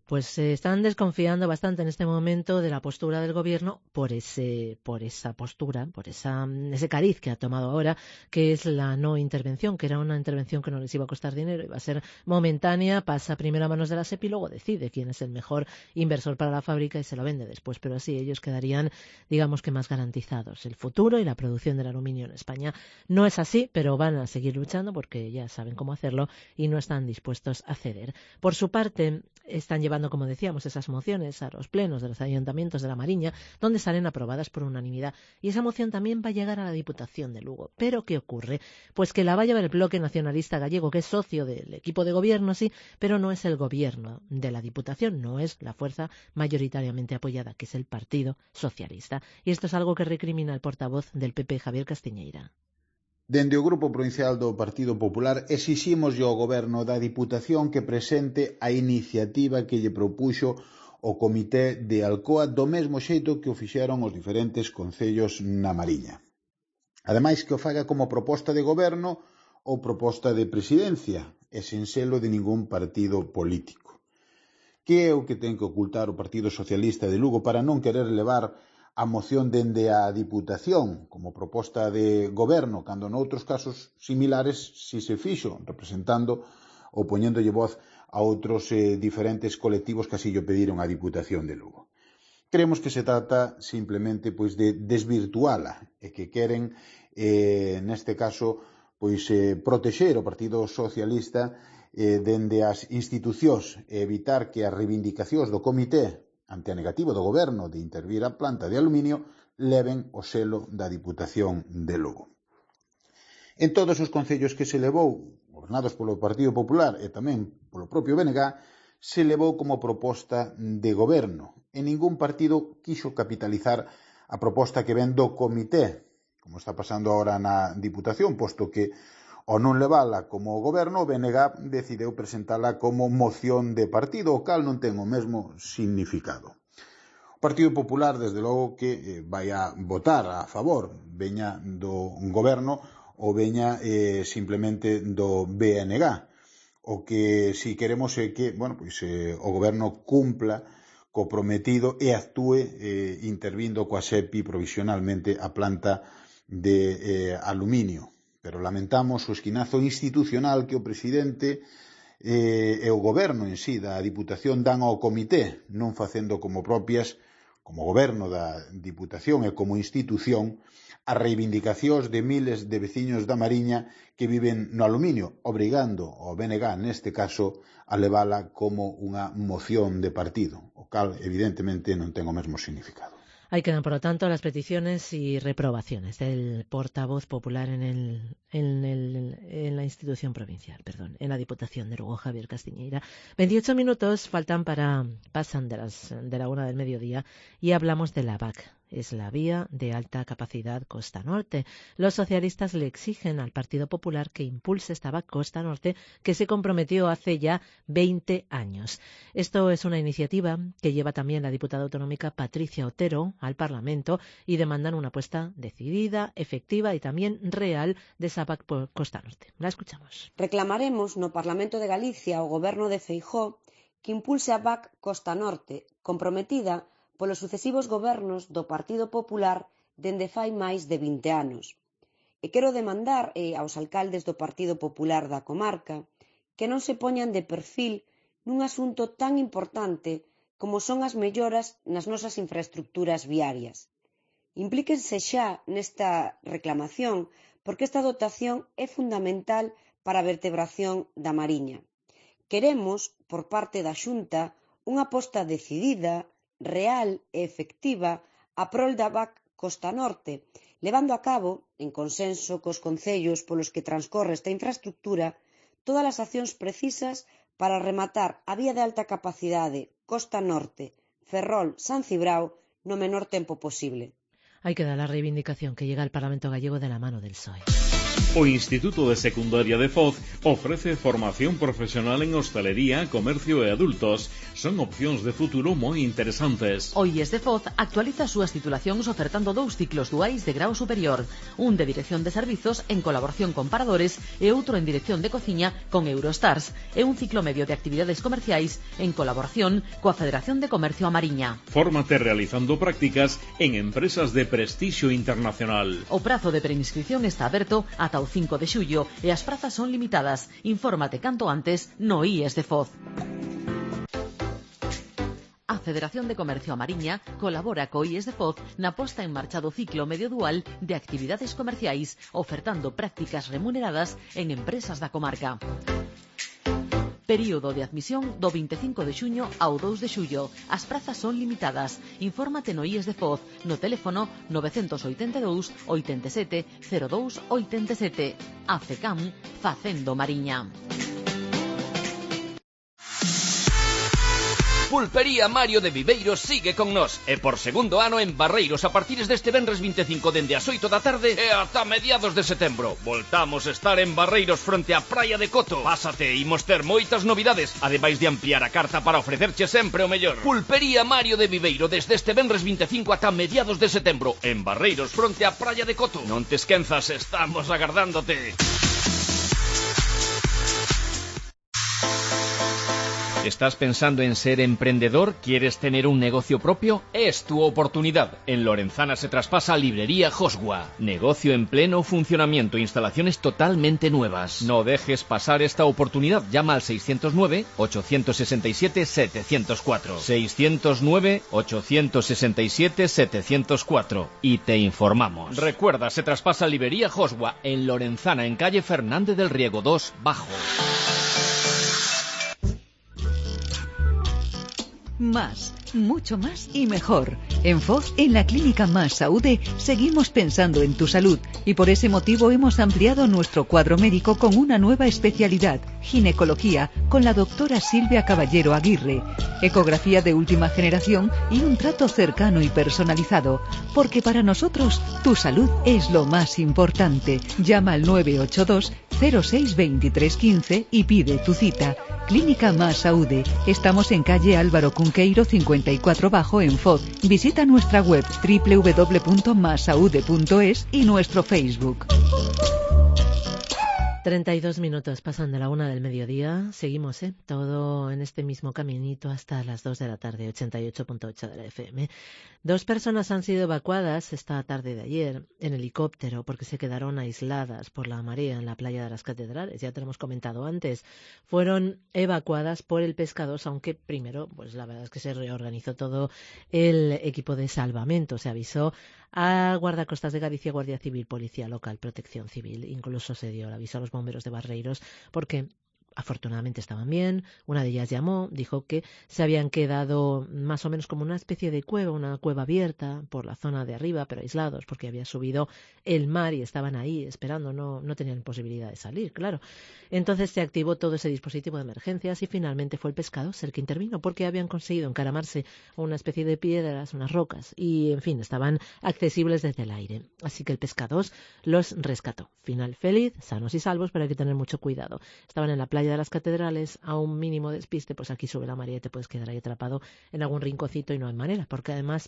Pues están desconfiando bastante en este momento de la postura del gobierno por esa postura, por ese cariz que ha tomado ahora, que es la no intervención, que era una intervención que no les iba a costar dinero, iba a ser momentánea, pasa primero a manos de la SEPI y luego decide quién es el mejor inversor para la fábrica y se lo vende después, pero así ellos quedarían, digamos que más garantizados el futuro y la producción del aluminio en España. No es así, pero van a seguir luchando porque ya saben cómo hacerlo y no están dispuestos a ceder. Por su parte, están llevando, como decíamos, esas mociones a los plenos de los ayuntamientos de La Mariña, donde salen aprobadas por unanimidad. Y esa moción también va a llegar a la Diputación de Lugo. ¿Pero qué ocurre? Pues que la va a llevar el Bloque Nacionalista Gallego, que es socio del equipo de gobierno, sí, pero no es el gobierno de la Diputación, no es la fuerza mayoritariamente apoyada, que es el Partido Socialista. Y esto es algo que recrimina el portavoz del PP, Javier Castiñeira. Dende o Grupo Provincial do Partido Popular exiximos ao Goberno da Diputación que presente a iniciativa que lle propuxo o Comité de Alcoa do mesmo xeito que o fixeron os diferentes concellos na Mariña. Ademais que o faga como proposta de Goberno ou proposta de presidencia e sen selo de ningún partido político. Que é o que ten que ocultar o Partido Socialista de Lugo para non querer levar a moción dende a Diputación como proposta de goberno, cando noutros casos similares si se fixo, representando ou poñéndolle voz a outros diferentes colectivos que así llo pediron a Diputación de Lugo. Creemos que se trata simplemente pois de desvirtuala e que queren, neste caso, pois protexer o Partido Socialista dende as institucións e evitar que as reivindicacións do Comité ante a negativa do goberno de intervir a planta de aluminio, leven o selo da Diputación de Lugo. En todos os concellos que se levou, gobernados polo Partido Popular e tamén polo propio BNG, se levou como proposta de goberno. En ningún partido quixo capitalizar a proposta que ven do Comité, como está pasando agora na Diputación, posto que ao non levala como goberno, o BNG decidiu presentala como moción de partido, o cal non ten o mesmo significado. O Partido Popular, desde logo, que vai a votar a favor, veña do goberno ou veña simplemente do BNG. O que si queremos é que o goberno cumpla co prometido e actúe intervindo coa SEPI provisionalmente a planta de aluminio. Pero lamentamos o esquinazo institucional que o presidente e o goberno en sí da Diputación dan ao Comité, non facendo como propias, como goberno da Diputación e como institución, as reivindicacións de miles de veciños da Mariña que viven no aluminio, obrigando ao BNG, neste caso, a levala como unha moción de partido, o cal, evidentemente, non ten o mesmo significado. Ahí quedan, por lo tanto, las peticiones y reprobaciones del portavoz popular en la institución provincial, en la Diputación de Lugo, Javier Castiñeira. 28 minutos faltan pasan de la 1 del mediodía y hablamos de la VAC. Es la vía de alta capacidad Costa Norte. Los socialistas le exigen al Partido Popular que impulse esta VAC Costa Norte que se comprometió hace ya 20 años. Esto es una iniciativa que lleva también la diputada autonómica Patricia Otero al Parlamento y demandan una apuesta decidida, efectiva y también real de esa VAC Costa Norte. La escuchamos. Reclamaremos no Parlamento de Galicia ao Goberno de Feijóo que impulse a VAC Costa Norte, comprometida polos sucesivos gobernos do Partido Popular dende fai máis de 20 anos. E quero demandar aos alcaldes do Partido Popular da comarca que non se poñan de perfil nun asunto tan importante como son as melloras nas nosas infraestructuras viarias. Implíquense xa nesta reclamación porque esta dotación é fundamental para a vertebración da Mariña. Queremos, por parte da Xunta, unha aposta decidida, real e efectiva a prol da VAC Costa Norte, levando a cabo, en consenso cos concellos polos que transcorre esta infraestructura, todas as accións precisas para rematar a vía de alta capacidade Costa Norte, Ferrol-San Cibrao no menor tempo posible. Ahí queda la reivindicación que llega al Parlamento gallego de la mano del PSOE. O Instituto de Secundaria de Foz ofrece formación profesional en hostelería, comercio e adultos. Son opcións de futuro moi interesantes. O IES de Foz actualiza as súas titulacións ofertando 2 ciclos duais de grao superior, un de Dirección de Servizos en colaboración con Paradores e outro en Dirección de Cociña con Eurostars, e un ciclo medio de actividades comerciais en colaboración coa Federación de Comercio A Mariña. Fórmate realizando prácticas en empresas de prestixio internacional. O prazo de preinscripción está aberto ata o 5 de xullo e as prazas son limitadas. Infórmate canto antes no IES de Foz. A Federación de Comercio A Mariña colabora co IES de Foz na posta en marcha do ciclo medio dual de actividades comerciais, ofertando prácticas remuneradas en empresas da comarca. Período de admisión do 25 de xuño ao 2 de xullo. As prazas son limitadas. Infórmate no IES de Foz no teléfono 982 87 02 87. AFECAM, Facendo Mariña. Pulpería Mario de Viveiro sigue con nós e por segundo ano en Barreiros a partir deste venres 25 dende as 8 da tarde e ata mediados de setembro. Voltamos a estar en Barreiros fronte á Praia de Coto. Pásate, imos ter moitas novidades, ademais de ampliar a carta para ofrecerche sempre o mellor. Pulpería Mario de Viveiro desde este venres 25 ata mediados de setembro en Barreiros fronte á Praia de Coto. Non te esquenzas, estamos agardándote. ¿Estás pensando en ser emprendedor? ¿Quieres tener un negocio propio? Es tu oportunidad. En Lorenzana se traspasa Librería Josgua. Negocio en pleno funcionamiento, instalaciones totalmente nuevas. No dejes pasar esta oportunidad. Llama al 609-867-704. 609-867-704. Y te informamos. Recuerda, se traspasa Librería Josgua en Lorenzana, en calle Fernández del Riego 2, Bajo. Más, mucho más y mejor. En Foz, en la Clínica Más Saúde, seguimos pensando en tu salud y por ese motivo hemos ampliado nuestro cuadro médico con una nueva especialidad, ginecología, con la doctora Silvia Caballero Aguirre, ecografía de última generación y un trato cercano y personalizado, porque para nosotros tu salud es lo más importante. Llama al 982 06 23 15 y pide tu cita. Clínica Más Saúde. Estamos en calle Álvaro Cunqueiro 54 Bajo en Foz. Visita nuestra web www.masaude.es y nuestro Facebook. 32 minutos pasan de la 1 del mediodía. Seguimos, todo en este mismo caminito hasta las 2 de la tarde, 88.8 de la FM. 2 personas han sido evacuadas esta tarde de ayer en helicóptero porque se quedaron aisladas por la marea en la playa de las Catedrales. Ya te lo hemos comentado antes. Fueron evacuadas por el Pescados, aunque primero, pues la verdad es que se reorganizó todo el equipo de salvamento. Se avisó a Guardacostas de Galicia, Guardia Civil, Policía Local, Protección Civil. Incluso se dio el aviso a los bomberos de Barreiros porque afortunadamente estaban bien. Una de ellas llamó, dijo que se habían quedado más o menos como una especie de cueva, una cueva abierta por la zona de arriba, pero aislados porque había subido el mar y estaban ahí esperando, no tenían posibilidad de salir, claro. Entonces se activó todo ese dispositivo de emergencias y finalmente fue el Pescados el que intervino porque habían conseguido encaramarse a una especie de piedras, unas rocas y, en fin, estaban accesibles desde el aire. Así que el Pescados los rescató. Final feliz, sanos y salvos, pero hay que tener mucho cuidado. Estaban en la playa de las Catedrales, a un mínimo despiste, pues aquí sube la marea y te puedes quedar ahí atrapado en algún rinconcito y no hay manera, porque además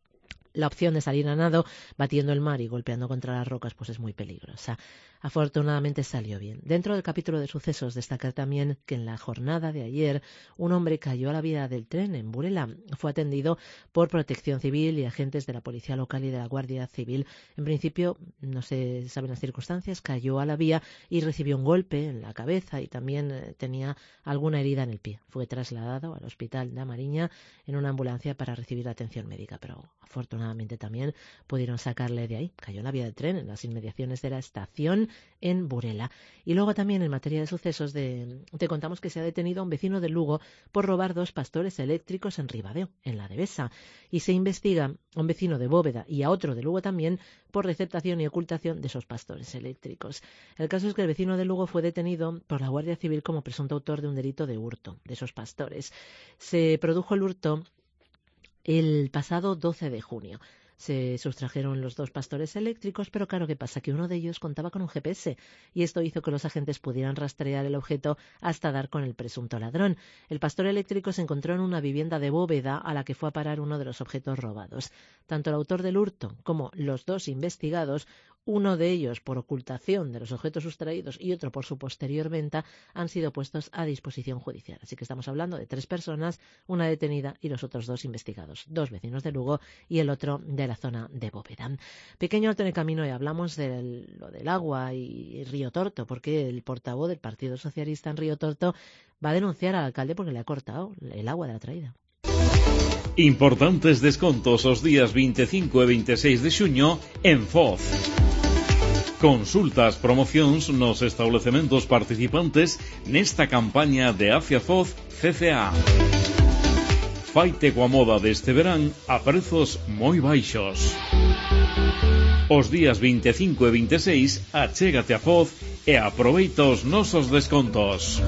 la opción de salir a nado batiendo el mar y golpeando contra las rocas pues es muy peligrosa. Afortunadamente salió bien. Dentro del capítulo de sucesos destacar también que en la jornada de ayer un hombre cayó a la vía del tren en Burela. Fue atendido por Protección Civil y agentes de la Policía Local y de la Guardia Civil. En principio no se saben las circunstancias, cayó a la vía y recibió un golpe en la cabeza y también tenía alguna herida en el pie. Fue trasladado al hospital de Amariña en una ambulancia para recibir atención médica, pero afortunadamente también pudieron sacarle de ahí. Cayó en la vía del tren, en las inmediaciones de la estación en Burela. Y luego también en materia de sucesos te contamos que se ha detenido a un vecino de Lugo por robar 2 pastores eléctricos en Ribadeo, en la Devesa. Y se investiga a un vecino de Bóveda y a otro de Lugo también por receptación y ocultación de esos pastores eléctricos. El caso es que el vecino de Lugo fue detenido por la Guardia Civil como presunto autor de un delito de hurto de esos pastores. Se produjo el hurto el pasado 12 de junio. Se sustrajeron los 2 pastores eléctricos, pero claro, ¿qué pasa? Que uno de ellos contaba con un GPS y esto hizo que los agentes pudieran rastrear el objeto hasta dar con el presunto ladrón. El pastor eléctrico se encontró en una vivienda de bóveda a la que fue a parar uno de los objetos robados. Tanto el autor del hurto como los 2 investigados, uno de ellos por ocultación de los objetos sustraídos y otro por su posterior venta, han sido puestos a disposición judicial. Así que estamos hablando de 3 personas, una detenida y los otros 2 investigados, 2 vecinos de Lugo y el otro de la zona de Bóveda. Pequeño alto en el camino y hablamos de lo del agua y Río Torto, porque el portavoz del Partido Socialista en Río Torto va a denunciar al alcalde porque le ha cortado el agua de la traída. Importantes descontos os días 25 e 26 de xuño en Foz. Consultas promocións nos establecementos participantes nesta campaña de Acia Foz CCA. Faite coa moda deste verán a prezos moi baixos. Os días 25 e 26 achégate a Foz e aproveita os nosos descontos.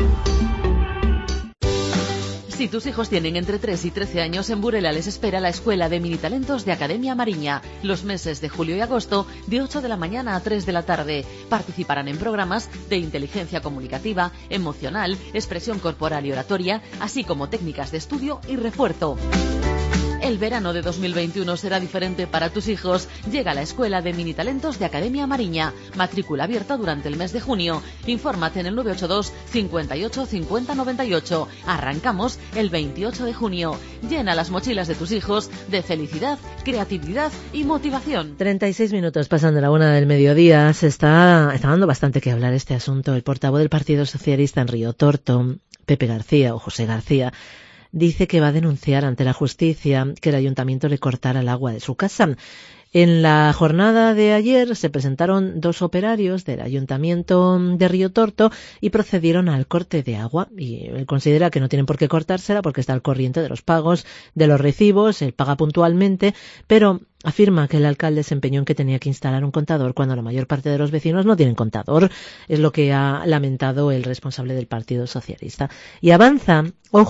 Si tus hijos tienen entre 3 y 13 años, en Burela les espera la Escuela de Minitalentos de Academia Mariña, los meses de julio y agosto, de 8 de la mañana a 3 de la tarde. Participarán en programas de inteligencia comunicativa, emocional, expresión corporal y oratoria, así como técnicas de estudio y refuerzo. El verano de 2021 será diferente para tus hijos. Llega a la Escuela de Minitalentos de Academia Mariña. Matrícula abierta durante el mes de junio. Infórmate en el 982 58 50 98. Arrancamos el 28 de junio. Llena las mochilas de tus hijos de felicidad, creatividad y motivación. 36 minutos pasan de la 1 del mediodía. Se está dando bastante que hablar este asunto. El portavoz del Partido Socialista en Río Torto, Pepe García o José García, dice que va a denunciar ante la justicia que el ayuntamiento le cortara el agua de su casa. En la jornada de ayer se presentaron 2 operarios del Ayuntamiento de Río Torto y procedieron al corte de agua. Y él considera que no tienen por qué cortársela porque está al corriente de los pagos, de los recibos, él paga puntualmente, pero afirma que el alcalde se empeñó en que tenía que instalar un contador cuando la mayor parte de los vecinos no tienen contador. Es lo que ha lamentado el responsable del Partido Socialista. Y avanza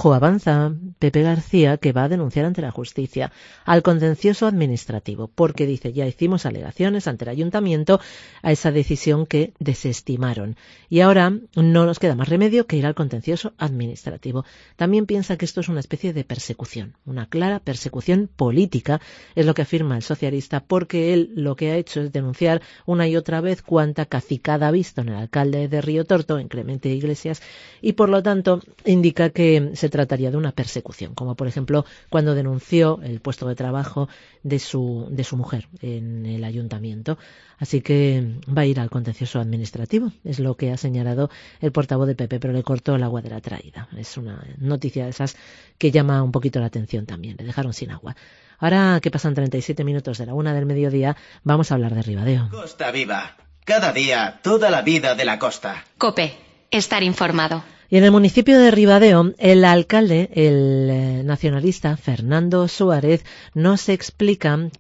Pepe García, que va a denunciar ante la justicia al contencioso administrativo, porque dice, ya hicimos alegaciones ante el ayuntamiento a esa decisión que desestimaron. Y ahora no nos queda más remedio que ir al contencioso administrativo. También piensa que esto es una especie de persecución, una clara persecución política, es lo que afirma el socialista, porque él lo que ha hecho es denunciar una y otra vez cuánta cacicada ha visto en el alcalde de Río Torto, en Clemente Iglesias, y por lo tanto indica que se trataría de una persecución, como por ejemplo cuando denunció el puesto de trabajo de su mujer en el ayuntamiento. Así que va a ir al contencioso administrativo, es lo que ha señalado el portavoz de PP, pero le cortó el agua de la traída. Es una noticia de esas que llama un poquito la atención también, le dejaron sin agua. Ahora que pasan 37 minutos de la 1 del mediodía, vamos a hablar de Ribadeo. Costa Viva. Cada día, toda la vida de la costa. COPE. Estar informado. Y en el municipio de Ribadeo, el alcalde, el nacionalista Fernando Suárez, nos explica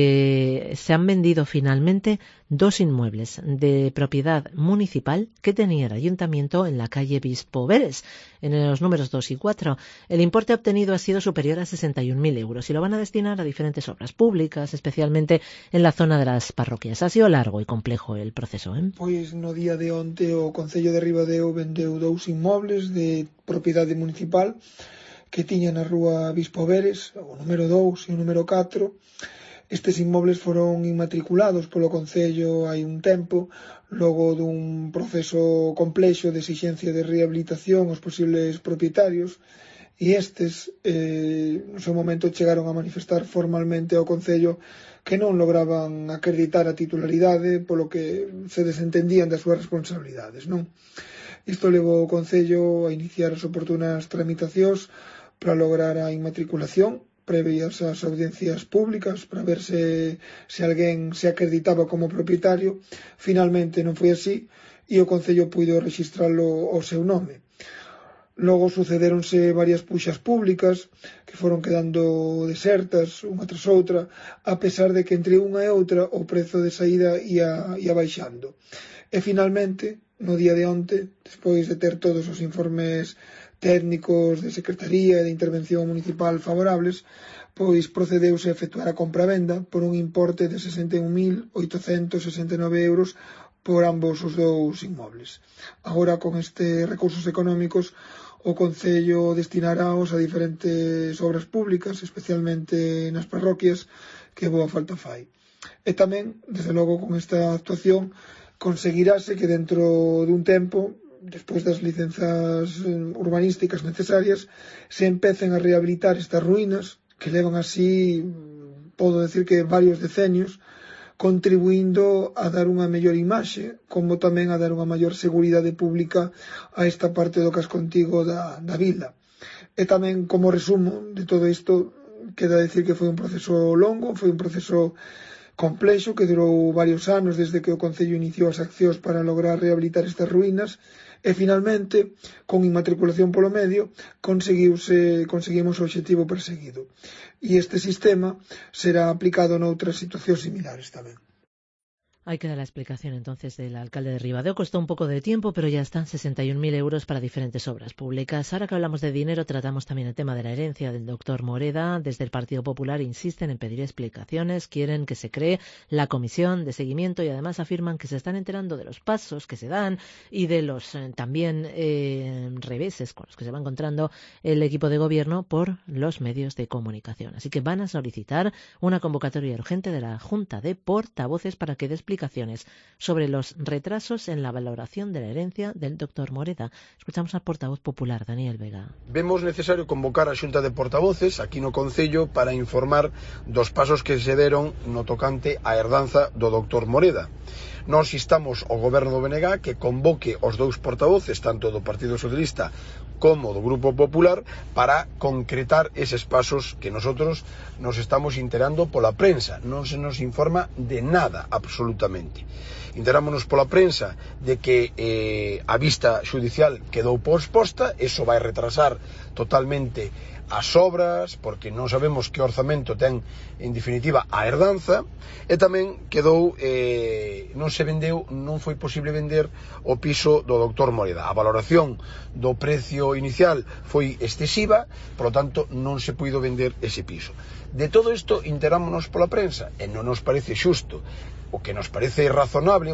que se han vendido finalmente 2 inmuebles de propiedad municipal que tenía el ayuntamiento en la calle Bispo Veres, en los números 2 y 4. El importe obtenido ha sido superior a 61.000 euros y lo van a destinar a diferentes obras públicas, especialmente en la zona de las parroquias. Ha sido largo y complejo el proceso, ¿eh? Pois no día de onte o Concello de Ribadeo vendeu 2 inmobles de propiedade municipal que tiña na rúa Bispo Veres, o número 2 e o número 4. Estes inmobles foron inmatriculados polo Concello hai un tempo, logo dun proceso complexo de exixencia de rehabilitación aos posibles propietarios, e estes, no seu momento, chegaron a manifestar formalmente ao Concello que non lograban acreditar a titularidade, polo que se desentendían das súas responsabilidades, non? Isto levou o Concello a iniciar as oportunas tramitacións para lograr a inmatriculación previas ás audiencias públicas para ver se alguén se acreditaba como propietario. Finalmente non foi así e o Concello puido rexistralo ao seu nome. Logo sucedéronse varias puxas públicas que foron quedando desertas unha tras outra, a pesar de que entre unha e outra o prezo de saída ia baixando. E finalmente, no día de onte, despois de ter todos os informes técnicos de Secretaría e de Intervención Municipal favorables, pois procedeuse a efectuar a compra-venda por un importe de 61.869 euros por ambos os dous inmobles. Agora, con estes recursos económicos, o Concello destinaraos a diferentes obras públicas, especialmente nas parroquias, que boa falta fai. E tamén, desde logo, con esta actuación conseguirase que dentro dun tempo, despois das licenzas urbanísticas necesarias, se empecen a rehabilitar estas ruínas que levan así, podo decir que varios decenios, contribuindo a dar unha mellor imaxe, como tamén a dar unha maior seguridade pública a esta parte do casco antigo da vila. E tamén, como resumo de todo isto, queda decir que foi un proceso longo, foi un proceso complexo que durou varios anos desde que o Concello iniciou as accións para lograr rehabilitar estas ruínas e finalmente, con inmatriculación polo medio, conseguimos o obxectivo perseguido. E este sistema será aplicado noutras situacións similares tamén. Hay que dar la explicación entonces del alcalde de Ribadeo. Costó un poco de tiempo, pero ya están 61.000 euros para diferentes obras públicas. Ahora que hablamos de dinero, tratamos también el tema de la herencia del doctor Moreda. Desde el Partido Popular insisten en pedir explicaciones, quieren que se cree la comisión de seguimiento y además afirman que se están enterando de los pasos que se dan y de los también reveses con los que se va encontrando el equipo de gobierno por los medios de comunicación. Así que van a solicitar una convocatoria urgente de la Junta de Portavoces para que dé explicaciones sobre los retrasos en la valoración de la herencia del doctor Moreda. Escuchamos al portavoz popular, Daniel Vega. Vemos necesario convocar a Xunta de Portavoces aquí no Concello para informar dos pasos que se deron no tocante á herdanza do doctor Moreda. Nós instamos ao goberno do BNG que convoque os dous portavoces, tanto do Partido Socialista como do Grupo Popular, para concretar eses pasos que nosotros nos estamos enterando pola prensa. Non se nos informa de nada, absolutamente. Enterámonos pola prensa de que a vista xudicial quedou posposta, eso vai retrasar totalmente as obras, porque non sabemos que orzamento ten, en definitiva, a herdanza, e tamén quedou, non se vendeu, non foi posible vender o piso do doctor Moreda. A valoración do precio inicial foi excesiva, por lo tanto, non se puido vender ese piso. De todo isto, enterámonos pola prensa, e non nos parece xusto. O que nos parece razonable,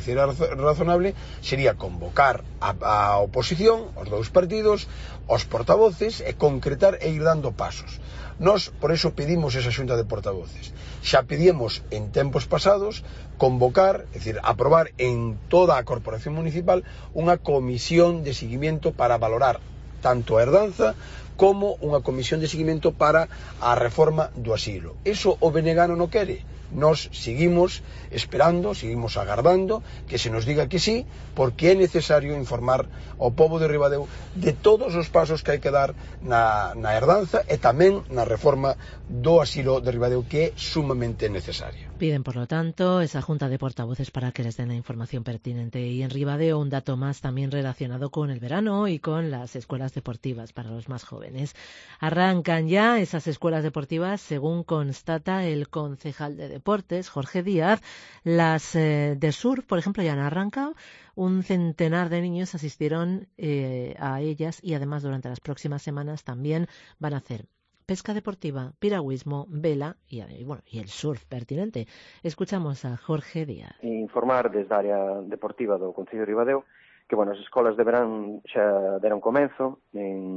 sería convocar a oposición, os dous partidos, os portavoces e concretar e ir dando pasos. Nós, por eso, pedimos esa xunta de portavoces. Xa pedimos en tempos pasados convocar, é dicir, aprobar en toda a corporación municipal unha comisión de seguimiento para valorar tanto a herdanza como unha comisión de seguimiento para a reforma do asilo. Eso o BNG non o quere. Nos seguimos esperando, seguimos agardando que se nos diga que sí, porque é necesario informar ao pobo de Ribadeo de todos os pasos que hai que dar na herdanza e tamén na reforma do asilo de Ribadeo, que é sumamente necesaria. Piden, por lo tanto, esa junta de portavoces para que les den la información pertinente. Y en Ribadeo, un dato más también relacionado con el verano y con las escuelas deportivas para los más jóvenes. Arrancan ya esas escuelas deportivas, según constata el concejal de Deportes, Jorge Díaz. Las de surf, por ejemplo, ya han arrancado. Un centenar de niños asistieron a ellas y además durante las próximas semanas también van a hacer pesca deportiva, piragüismo, vela y el surf pertinente. Escuchamos a Jorge Díaz. Informar desde a área deportiva do Concello de Ribadeo que, as escolas de verán xa deron comenzo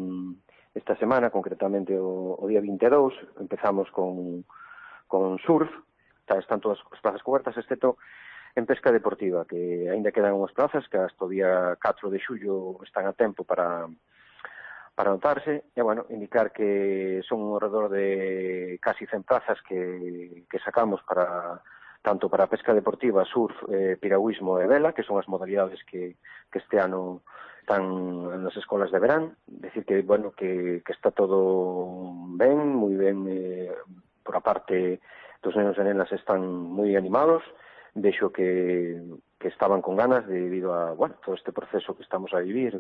esta semana, concretamente o día 22, empezamos con surf, están todas as plazas cobertas, excepto en pesca deportiva, que aínda quedan unhas plazas que hasta o día 4 de xullo están a tempo para anotarse, e, indicar que son alrededor de casi 100 plazas que sacamos tanto para pesca deportiva, surf, piragüismo e vela, que son as modalidades que este ano están nas escolas de verán. Decir que, que está todo ben, moi ben, por a parte dos nenos e nenas están moi animados, vexo que estaban con ganas debido a, todo este proceso que estamos a vivir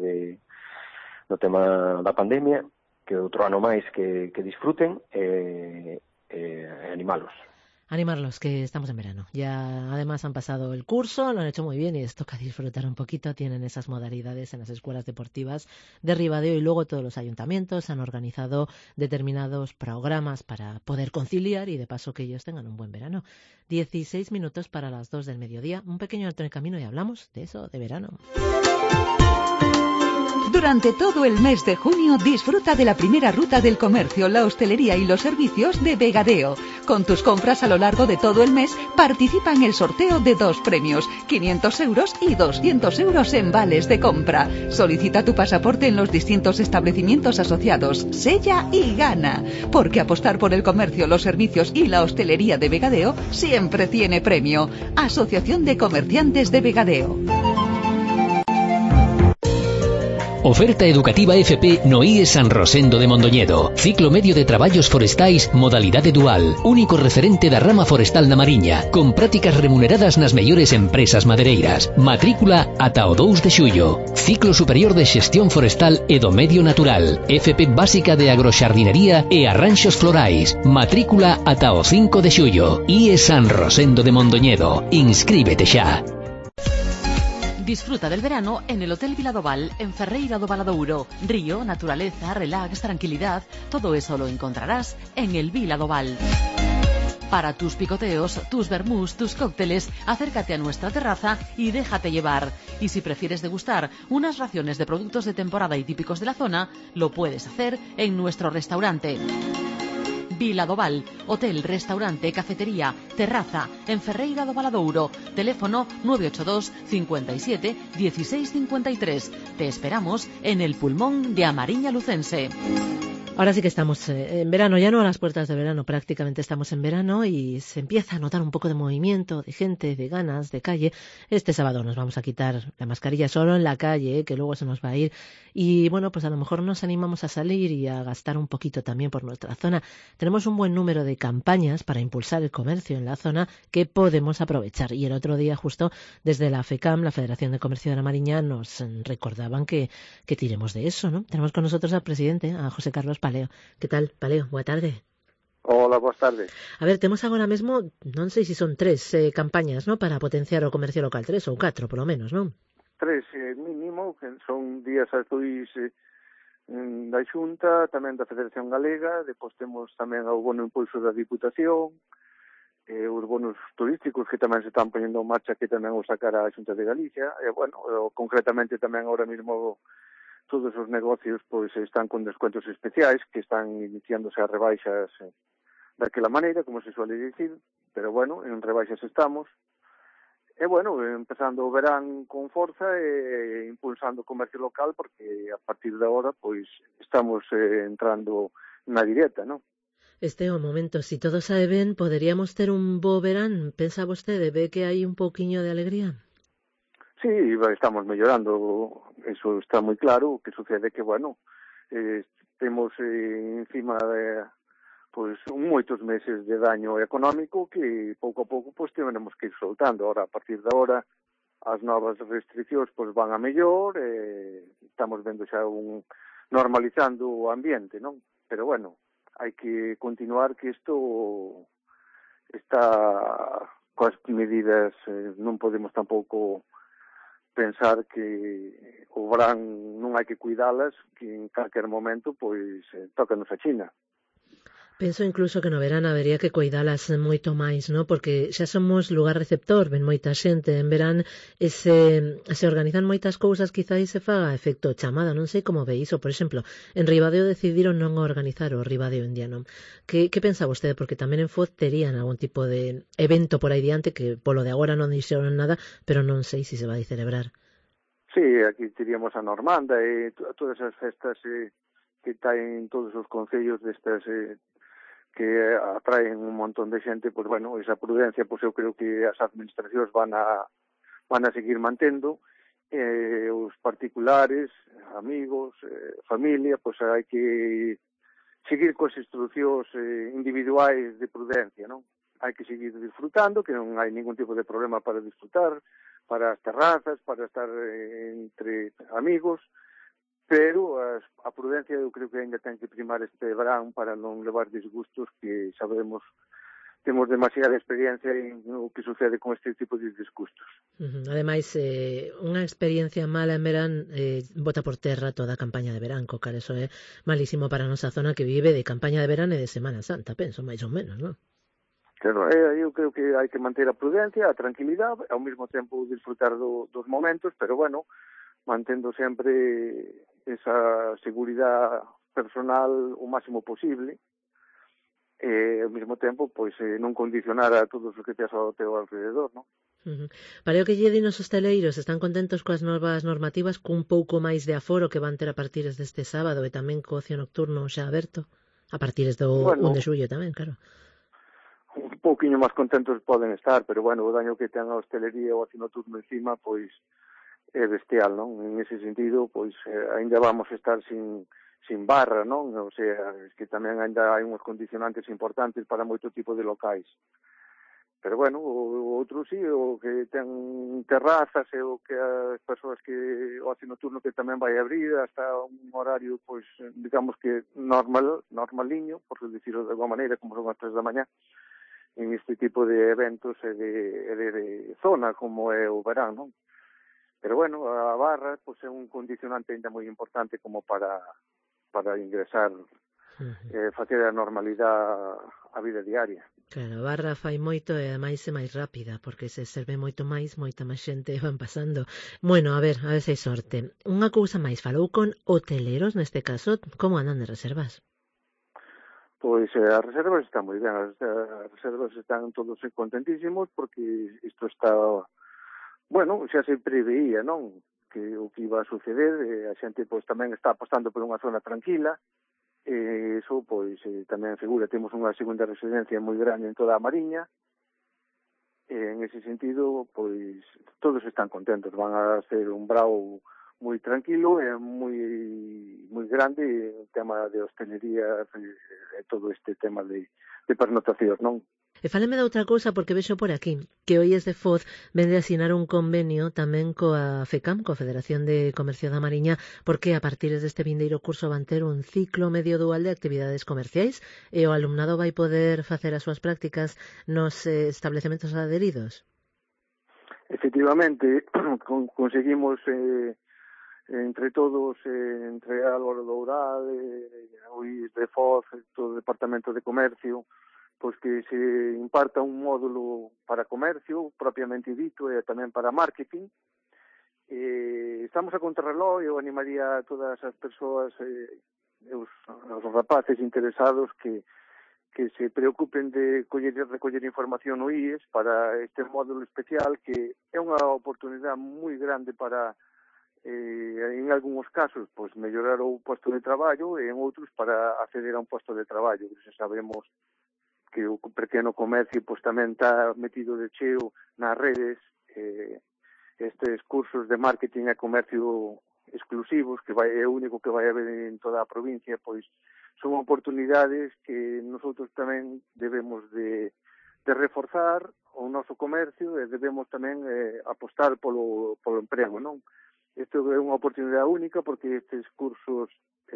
no tema da pandemia, que outro ano máis que disfruten e animalos. Animarlos, que estamos en verano. Ya además han pasado el curso, lo han hecho muy bien y les toca disfrutar un poquito. Tienen esas modalidades en las escuelas deportivas de Ribadeo y luego todos los ayuntamientos han organizado determinados programas para poder conciliar y de paso que ellos tengan un buen verano. 16 minutos para las 2 del mediodía, un pequeño alto en el camino y hablamos de eso, de verano. Durante todo el mes de junio disfruta de la primera ruta del comercio, la hostelería y los servicios de Vegadeo. Con tus compras a lo largo de todo el mes participa en el sorteo de 2 premios, 500 euros y 200 euros en vales de compra. Solicita tu pasaporte en los distintos establecimientos asociados, sella y gana. Porque apostar por el comercio, los servicios y la hostelería de Vegadeo siempre tiene premio. Asociación de Comerciantes de Vegadeo. Oferta educativa FP no IES San Rosendo de Mondoñedo. Ciclo medio de traballos forestais, modalidade dual. Único referente da rama forestal na Mariña, con prácticas remuneradas nas mellores empresas madereiras. Matrícula ata o 2 de xullo. Ciclo superior de xestión forestal e do medio natural. FP básica de agroxardinería e arranxos florais. Matrícula ata o 5 de xullo. IES San Rosendo de Mondoñedo. Inscríbete xa. Disfruta del verano en el Hotel Viladoval, en Ferreira do Valadouro. Río, naturaleza, relax, tranquilidad, todo eso lo encontrarás en el Viladoval. Para tus picoteos, tus vermús, tus cócteles, acércate a nuestra terraza y déjate llevar. Y si prefieres degustar unas raciones de productos de temporada y típicos de la zona, lo puedes hacer en nuestro restaurante. Viladoval, hotel, restaurante, cafetería, terraza, en Ferreira do Valadouro. Teléfono 982 57 16 53. Te esperamos en el pulmón de Amariña Lucense. Ahora sí que estamos en verano, ya no a las puertas de verano, prácticamente estamos en verano y se empieza a notar un poco de movimiento, de gente, de ganas, de calle. Este sábado nos vamos a quitar la mascarilla solo en la calle, que luego se nos va a ir. Y bueno, pues a lo mejor nos animamos a salir y a gastar un poquito también por nuestra zona. Tenemos un buen número de campañas para impulsar el comercio en la zona que podemos aprovechar. Y el otro día justo desde la FECAM, la Federación de Comercio de la Mariña, nos recordaban que tiremos de eso, ¿no? Tenemos con nosotros al presidente, a José Carlos Paleo. Que tal, Paleo? Boa tarde. Hola, boas tardes. A ver, temos agora mesmo, non sei se son 3 campañas, ¿no?, para potenciar o comercio local, 3 ou 4, polo menos, non? 3 mínimo, que son días azuis da Xunta, tamén da Federación Galega, depois temos tamén o bono impulso da Diputación, os bonos turísticos que tamén se están poñendo en marcha, que tamén o sacará a Xunta de Galicia, e, bueno, concretamente tamén ahora mesmo todos os negocios pois están con descuentos especiais, que están iniciándose as rebaixas daquela maneira, como se suele dicir, pero bueno, en rebaixas estamos. E bueno, empezando o verán con forza e impulsando o comercio local, porque a partir de agora pois estamos entrando na directa, non? Este é o momento, si todo sae ben, poderíamos ter un bo verán, pensa vostede, ve que hai un pouquiño de alegría? Sí, estamos mellorando, eso está moi claro. O que sucede que, bueno, temos encima de pois moitos meses de daño económico que pouco a pouco pois tenemos que ir soltando. Ahora, a partir de agora, as novas restriccións pois van a mellor, estamos vendo xa normalizando o ambiente, non? Pero, bueno, hai que continuar, que isto está coas medidas, non podemos tampouco pensar que o verán non hai que cuidalas, que en calquer momento pois tócanos a China. Penso incluso que no verán habería que cuidalas moito máis, ¿no? Porque xa somos lugar receptor, ven moita xente en verán e se organizan moitas cousas, quizáis se faga efecto chamada, non sei como ve iso. Por exemplo, en Ribadeo decidiron non organizar o Ribadeo Indiano. Que pensa vostede? Porque tamén en Foz terían algún tipo de evento por aí diante que polo de agora non dixeron nada, pero non sei se se vai celebrar. Sí, aquí teríamos a Normanda e todas as festas que traen todos os concellos destas que atraen un montón de xente, pois, bueno, esa prudencia, pois eu creo que as administracións van a seguir mantendo, os particulares, amigos, familia, pois hai que seguir coas instruccións individuais de prudencia, non? Hai que seguir disfrutando, que non hai ningún tipo de problema para disfrutar, para as terrazas, para estar entre amigos, pero a prudencia eu creo que ainda ten que primar este verán para non levar disgustos que sabemos temos demasiada experiencia en o que sucede con este tipo de desgustos. Ademais, unha experiencia mala en verán bota por terra toda a campaña de verán, cocar, eso é malísimo para a nosa zona que vive de campaña de verán e de Semana Santa, penso, máis ou menos, non? Claro, eu creo que hai que manter a prudencia, a tranquilidade, ao mesmo tempo disfrutar dos momentos, pero bueno, mantendo sempre esa seguridade personal o máximo posible, e ao mesmo tempo pois non condicionar a todos os que tes ao teu alrededor, non? Para o que lle din os hosteleiros, están contentos coas novas normativas, cun pouco máis de aforo que van ter a partir deste sábado e tamén co ocio nocturno xa aberto, a partir do 1 de xullo tamén, claro. Un pouquiño máis contentos poden estar, pero bueno, o daño que ten a hostelería e o ocio nocturno encima, pois é bestial, non? En ese sentido, pois ainda vamos a estar sin barra, non? O sea, es que tamén ainda hai uns condicionantes importantes para moito tipo de locais. Pero bueno, o outro sí, o que ten terrazas e o que as persoas que o ocio nocturno que tamén vai abrir hasta un horario, pois, digamos que normaliño, por decirlo de alguma maneira, como son as 3 da mañá, en este tipo de eventos e de zona como é o verán, non? Pero bueno, a barra pois é un condicionante ainda moi importante como para ingresar facer a normalidade a vida diaria. Claro, a barra fai moito e ademais é máis rápida, porque se serve moita máis xente van pasando. Bueno, a ver se hai sorte. Unha cousa máis, falou con hoteleros neste caso, como andan de reservas? Pois as reservas están moi ben, as reservas están todos contentísimos porque isto está, bueno, xa se preveía, non? Que o que iba a suceder, a xente pois tamén está apostando por unha zona tranquila, e iso pois tamén figura, temos unha segunda residencia moi grande en toda a Mariña, e en ese sentido, pois todos están contentos, van a ser un brao moi tranquilo e moi grande en tema de hostelería e todo este tema de pernotacións, non? E fáleme de outra cousa porque vexo por aquí que hoy de Foz vende a asinar un convenio tamén coa FECAM, coa Federación de Comercio da Mariña, porque a partir deste vindeiro curso van ter un ciclo medio dual de actividades comerciais e o alumnado vai poder facer as súas prácticas nos establecementos adheridos. Efectivamente, conseguimos entre todos, entre Álvaro Doural, Luís de Foz, todo o Departamento de Comercio, pois que se imparta un módulo para comercio, propiamente dito, e tamén para marketing. Estamos a contrarreloj, eu animaría a todas as persoas, os rapaces interesados que se preocupen de recoller información no IES para este módulo especial, que é unha oportunidade moi grande para, en algúns casos, pois mellorar o posto de traballo e en outros para acceder a un posto de traballo. Sabemos que o pequeno comercio pois tamén está metido de cheo nas redes, estes cursos de marketing e comercio exclusivos, que é o único que vai haber en toda a provincia, pois son oportunidades que nosotros tamén debemos de reforzar o noso comercio e debemos tamén apostar polo emprego, non? Isto é unha oportunidade única porque estes cursos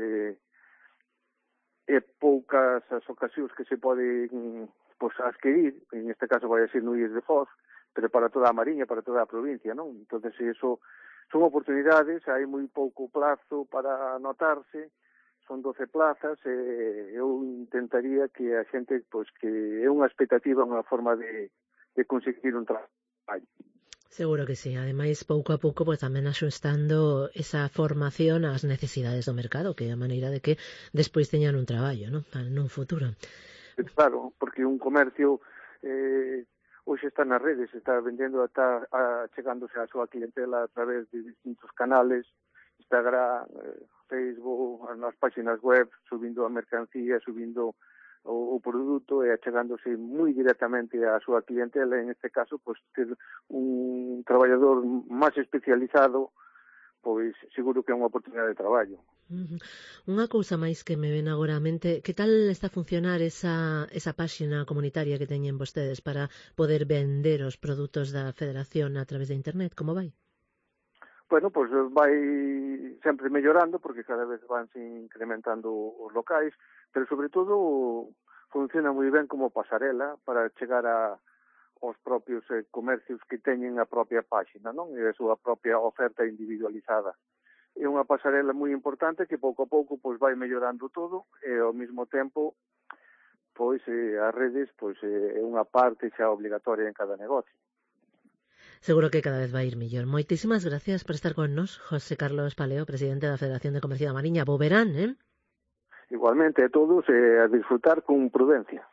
e poucas as ocasións que se poden adquirir, en este caso vai a ser no IES de Foz, pero para toda a Mariña, para toda a provincia, non? Entonces, eso son oportunidades, hai moi pouco plazo para anotarse, son 12 plazas, e eu intentaría que a xente, pois, que é unha expectativa, unha forma de conseguir un traballo. Seguro que sí, ademais pouco a pouco pues tamén axustando esa formación ás necesidades do mercado, que é a maneira de que despois teñan un traballo, non? Para nun futuro. Claro, porque un comercio hoxe está nas redes, está vendendo, está chegándose á súa clientela a través de distintos canales, Instagram, Facebook, nas páxinas web, subindo a mercancía, subindo o produto e achegándose moi directamente á súa clientela, en este caso, pois ter un traballador máis especializado, pois seguro que é unha oportunidade de traballo. Unha cousa máis que me ven agora a mente, que tal está a funcionar esa páxina comunitaria que teñen vostedes para poder vender os produtos da Federación a través de Internet? Como vai? Bueno, pois vai sempre mellorando porque cada vez vanse incrementando os locais, pero sobre todo funciona moi ben como pasarela para chegar aos propios comercios que teñen a propia páxina, non? E a súa propia oferta individualizada. É unha pasarela moi importante que pouco a pouco pois vai mellorando todo e ao mesmo tempo pois as redes pois é unha parte xa obligatoria en cada negocio. Seguro que cada vez vai ir mellor. Moitísimas gracias por estar con nos, José Carlos Paleo, presidente da Federación de Comercio da Mariña. Bo verán, Igualmente a todos a disfrutar con prudencia.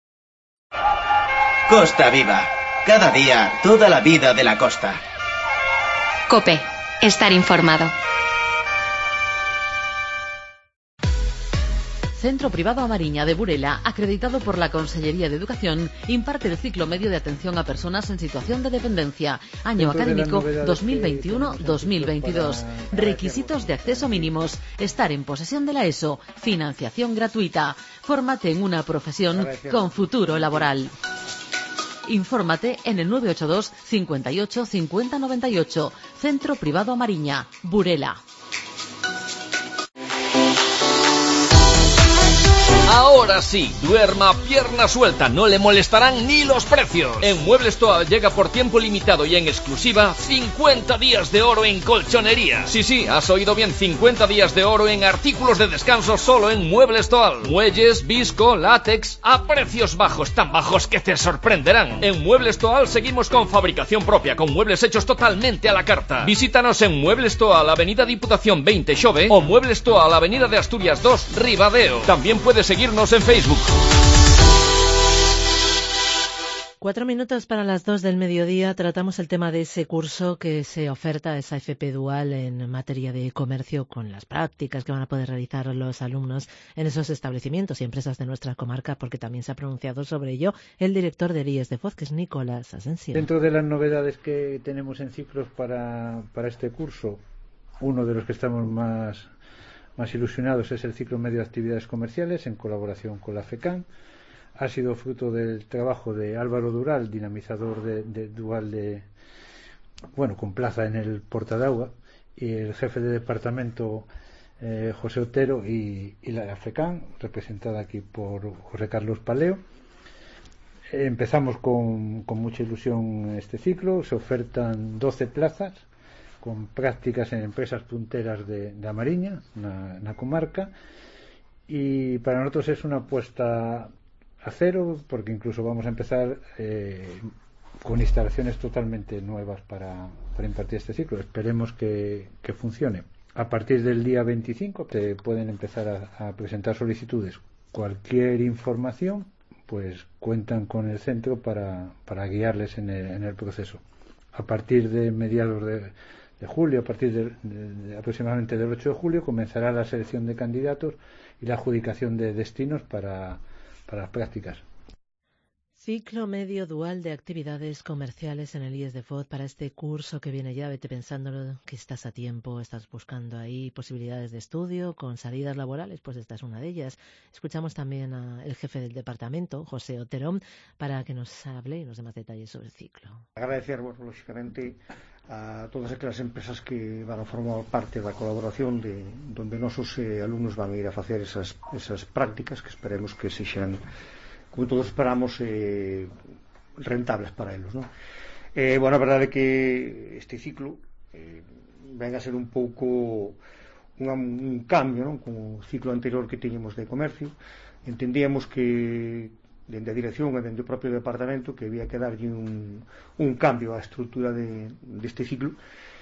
Costa Viva. Cada día, toda la vida de la costa. COPE. Estar informado. Centro Privado A Mariña de Burela, acreditado por la Consellería de Educación, imparte el ciclo medio de atención a personas en situación de dependencia. Año académico 2021-2022. Requisitos de acceso mínimos. Estar en posesión de la ESO. Financiación gratuita. Fórmate en una profesión con futuro laboral. Infórmate en el 982 58 50 98. Centro Privado A Mariña, Burela. Ahora sí, duerma pierna suelta, no le molestarán ni los precios. En Muebles Toal llega por tiempo limitado y en exclusiva 50 días de oro en colchonería. Sí, has oído bien, 50 días de oro en artículos de descanso solo en Muebles Toal. Muelles, visco, látex, a precios bajos, tan bajos que te sorprenderán. En Muebles Toal seguimos con fabricación propia, con muebles hechos totalmente a la carta. Visítanos en Muebles Toal, Avenida Diputación 20 Xove o Muebles Toal, Avenida de Asturias 2, Ribadeo. También puedes seguirnos en Facebook. 4 minutos para las 2 del mediodía. Tratamos el tema de ese curso que se oferta, esa FP dual en materia de comercio, con las prácticas que van a poder realizar los alumnos en esos establecimientos y empresas de nuestra comarca, porque también se ha pronunciado sobre ello el director del IES de Foz, que es Nicolás Asensio. Dentro de las novedades que tenemos en ciclos para este curso, uno de los que estamos más ilusionados es el ciclo medio de actividades comerciales en colaboración con la FECAM. Ha sido fruto del trabajo de Álvaro Dural, dinamizador de Dual con plaza en el Porta de Agua, y el jefe de departamento José Otero y la FECAM, representada aquí por José Carlos Paleo. Empezamos con mucha ilusión este ciclo. Se ofertan 12 plazas con prácticas en empresas punteras de A Mariña, na comarca, y para nosotros es una apuesta a cero, porque incluso vamos a empezar con instalaciones totalmente nuevas para impartir este ciclo. Esperemos que funcione. A partir del día 25 te pueden empezar a presentar solicitudes. Cualquier información, pues cuentan con el centro para guiarles en el proceso. A partir de mediados de julio, a partir de aproximadamente del 8 de julio, comenzará la selección de candidatos y la adjudicación de destinos para las prácticas. Ciclo medio dual de actividades comerciales en el IES de Foz para este curso que viene ya. Vete pensando que estás a tiempo, estás buscando ahí posibilidades de estudio con salidas laborales, pues esta es una de ellas. Escuchamos también al jefe del departamento, José Otero, para que nos hable y nos dé más detalles sobre el ciclo. Agradecer, lógicamente, a todas aquelas empresas que van a formar parte da colaboración donde nosos alumnos van a ir a facer esas prácticas, que esperemos que sexan, como todos esperamos, rentables para eles, non? A verdade é que este ciclo ven a ser un pouco un cambio, non? Con o ciclo anterior que tiñemos de comercio. Entendíamos que dende a dirección e dende o propio departamento que había que darlle un cambio á estrutura deste ciclo.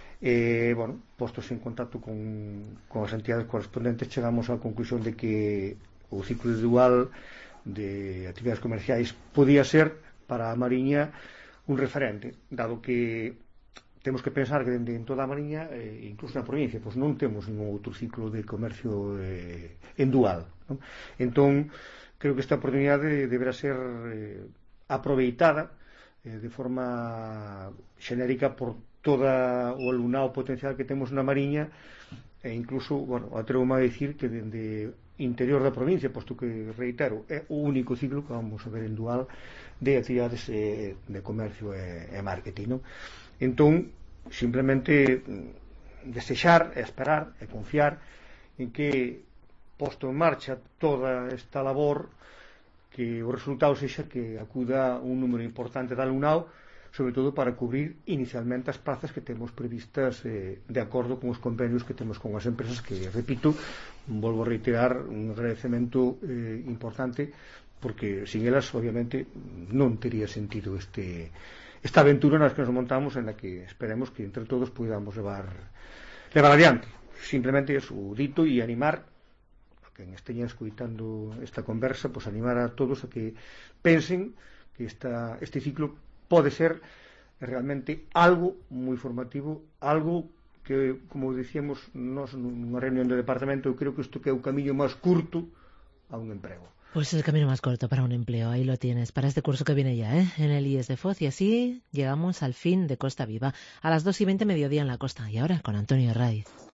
Postos en contacto con as entidades correspondentes, chegamos á conclusión de que o ciclo dual de actividades comerciais podía ser para a Mariña un referente, dado que temos que pensar que en toda a Mariña, incluso na provincia, pois non temos ningún outro ciclo de comercio en dual, non? Entón, creo que esta oportunidade deberá ser aproveitada de forma xenérica por todo o alumnado potencial que temos na Mariña, e incluso, atrevo-me a dicir que dende interior da provincia, posto que, reitero, é o único ciclo que vamos a ver en dual de actividades de comercio e marketing, non? Entón, simplemente desexar, esperar e confiar en que, posto en marcha toda esta labor, que o resultado sexa que acuda un número importante de alumnado, sobre todo para cubrir inicialmente as plazas que temos previstas de acordo con os convenios que temos con as empresas, que, repito, volvo a reiterar un agradecemento importante, porque sin elas, obviamente, non tería sentido esta aventura nas que nos montamos, en la que esperemos que entre todos podamos levar adiante. Simplemente eso, dito, e animar a quen esteñan escoitando esta conversa, pues animar a todos a que pensen que este ciclo pode ser realmente algo moi formativo, algo que, como dicíamos nós nunha reunión do departamento, eu creo que isto que é o camiño máis curto a un emprego. Pues el camino más corto para un empleo, ahí lo tienes, para este curso que viene ya, en el IES de Foz, y así llegamos al fin de Costa Viva, a las 2:20 mediodía en la costa, y ahora con Antonio Raiz.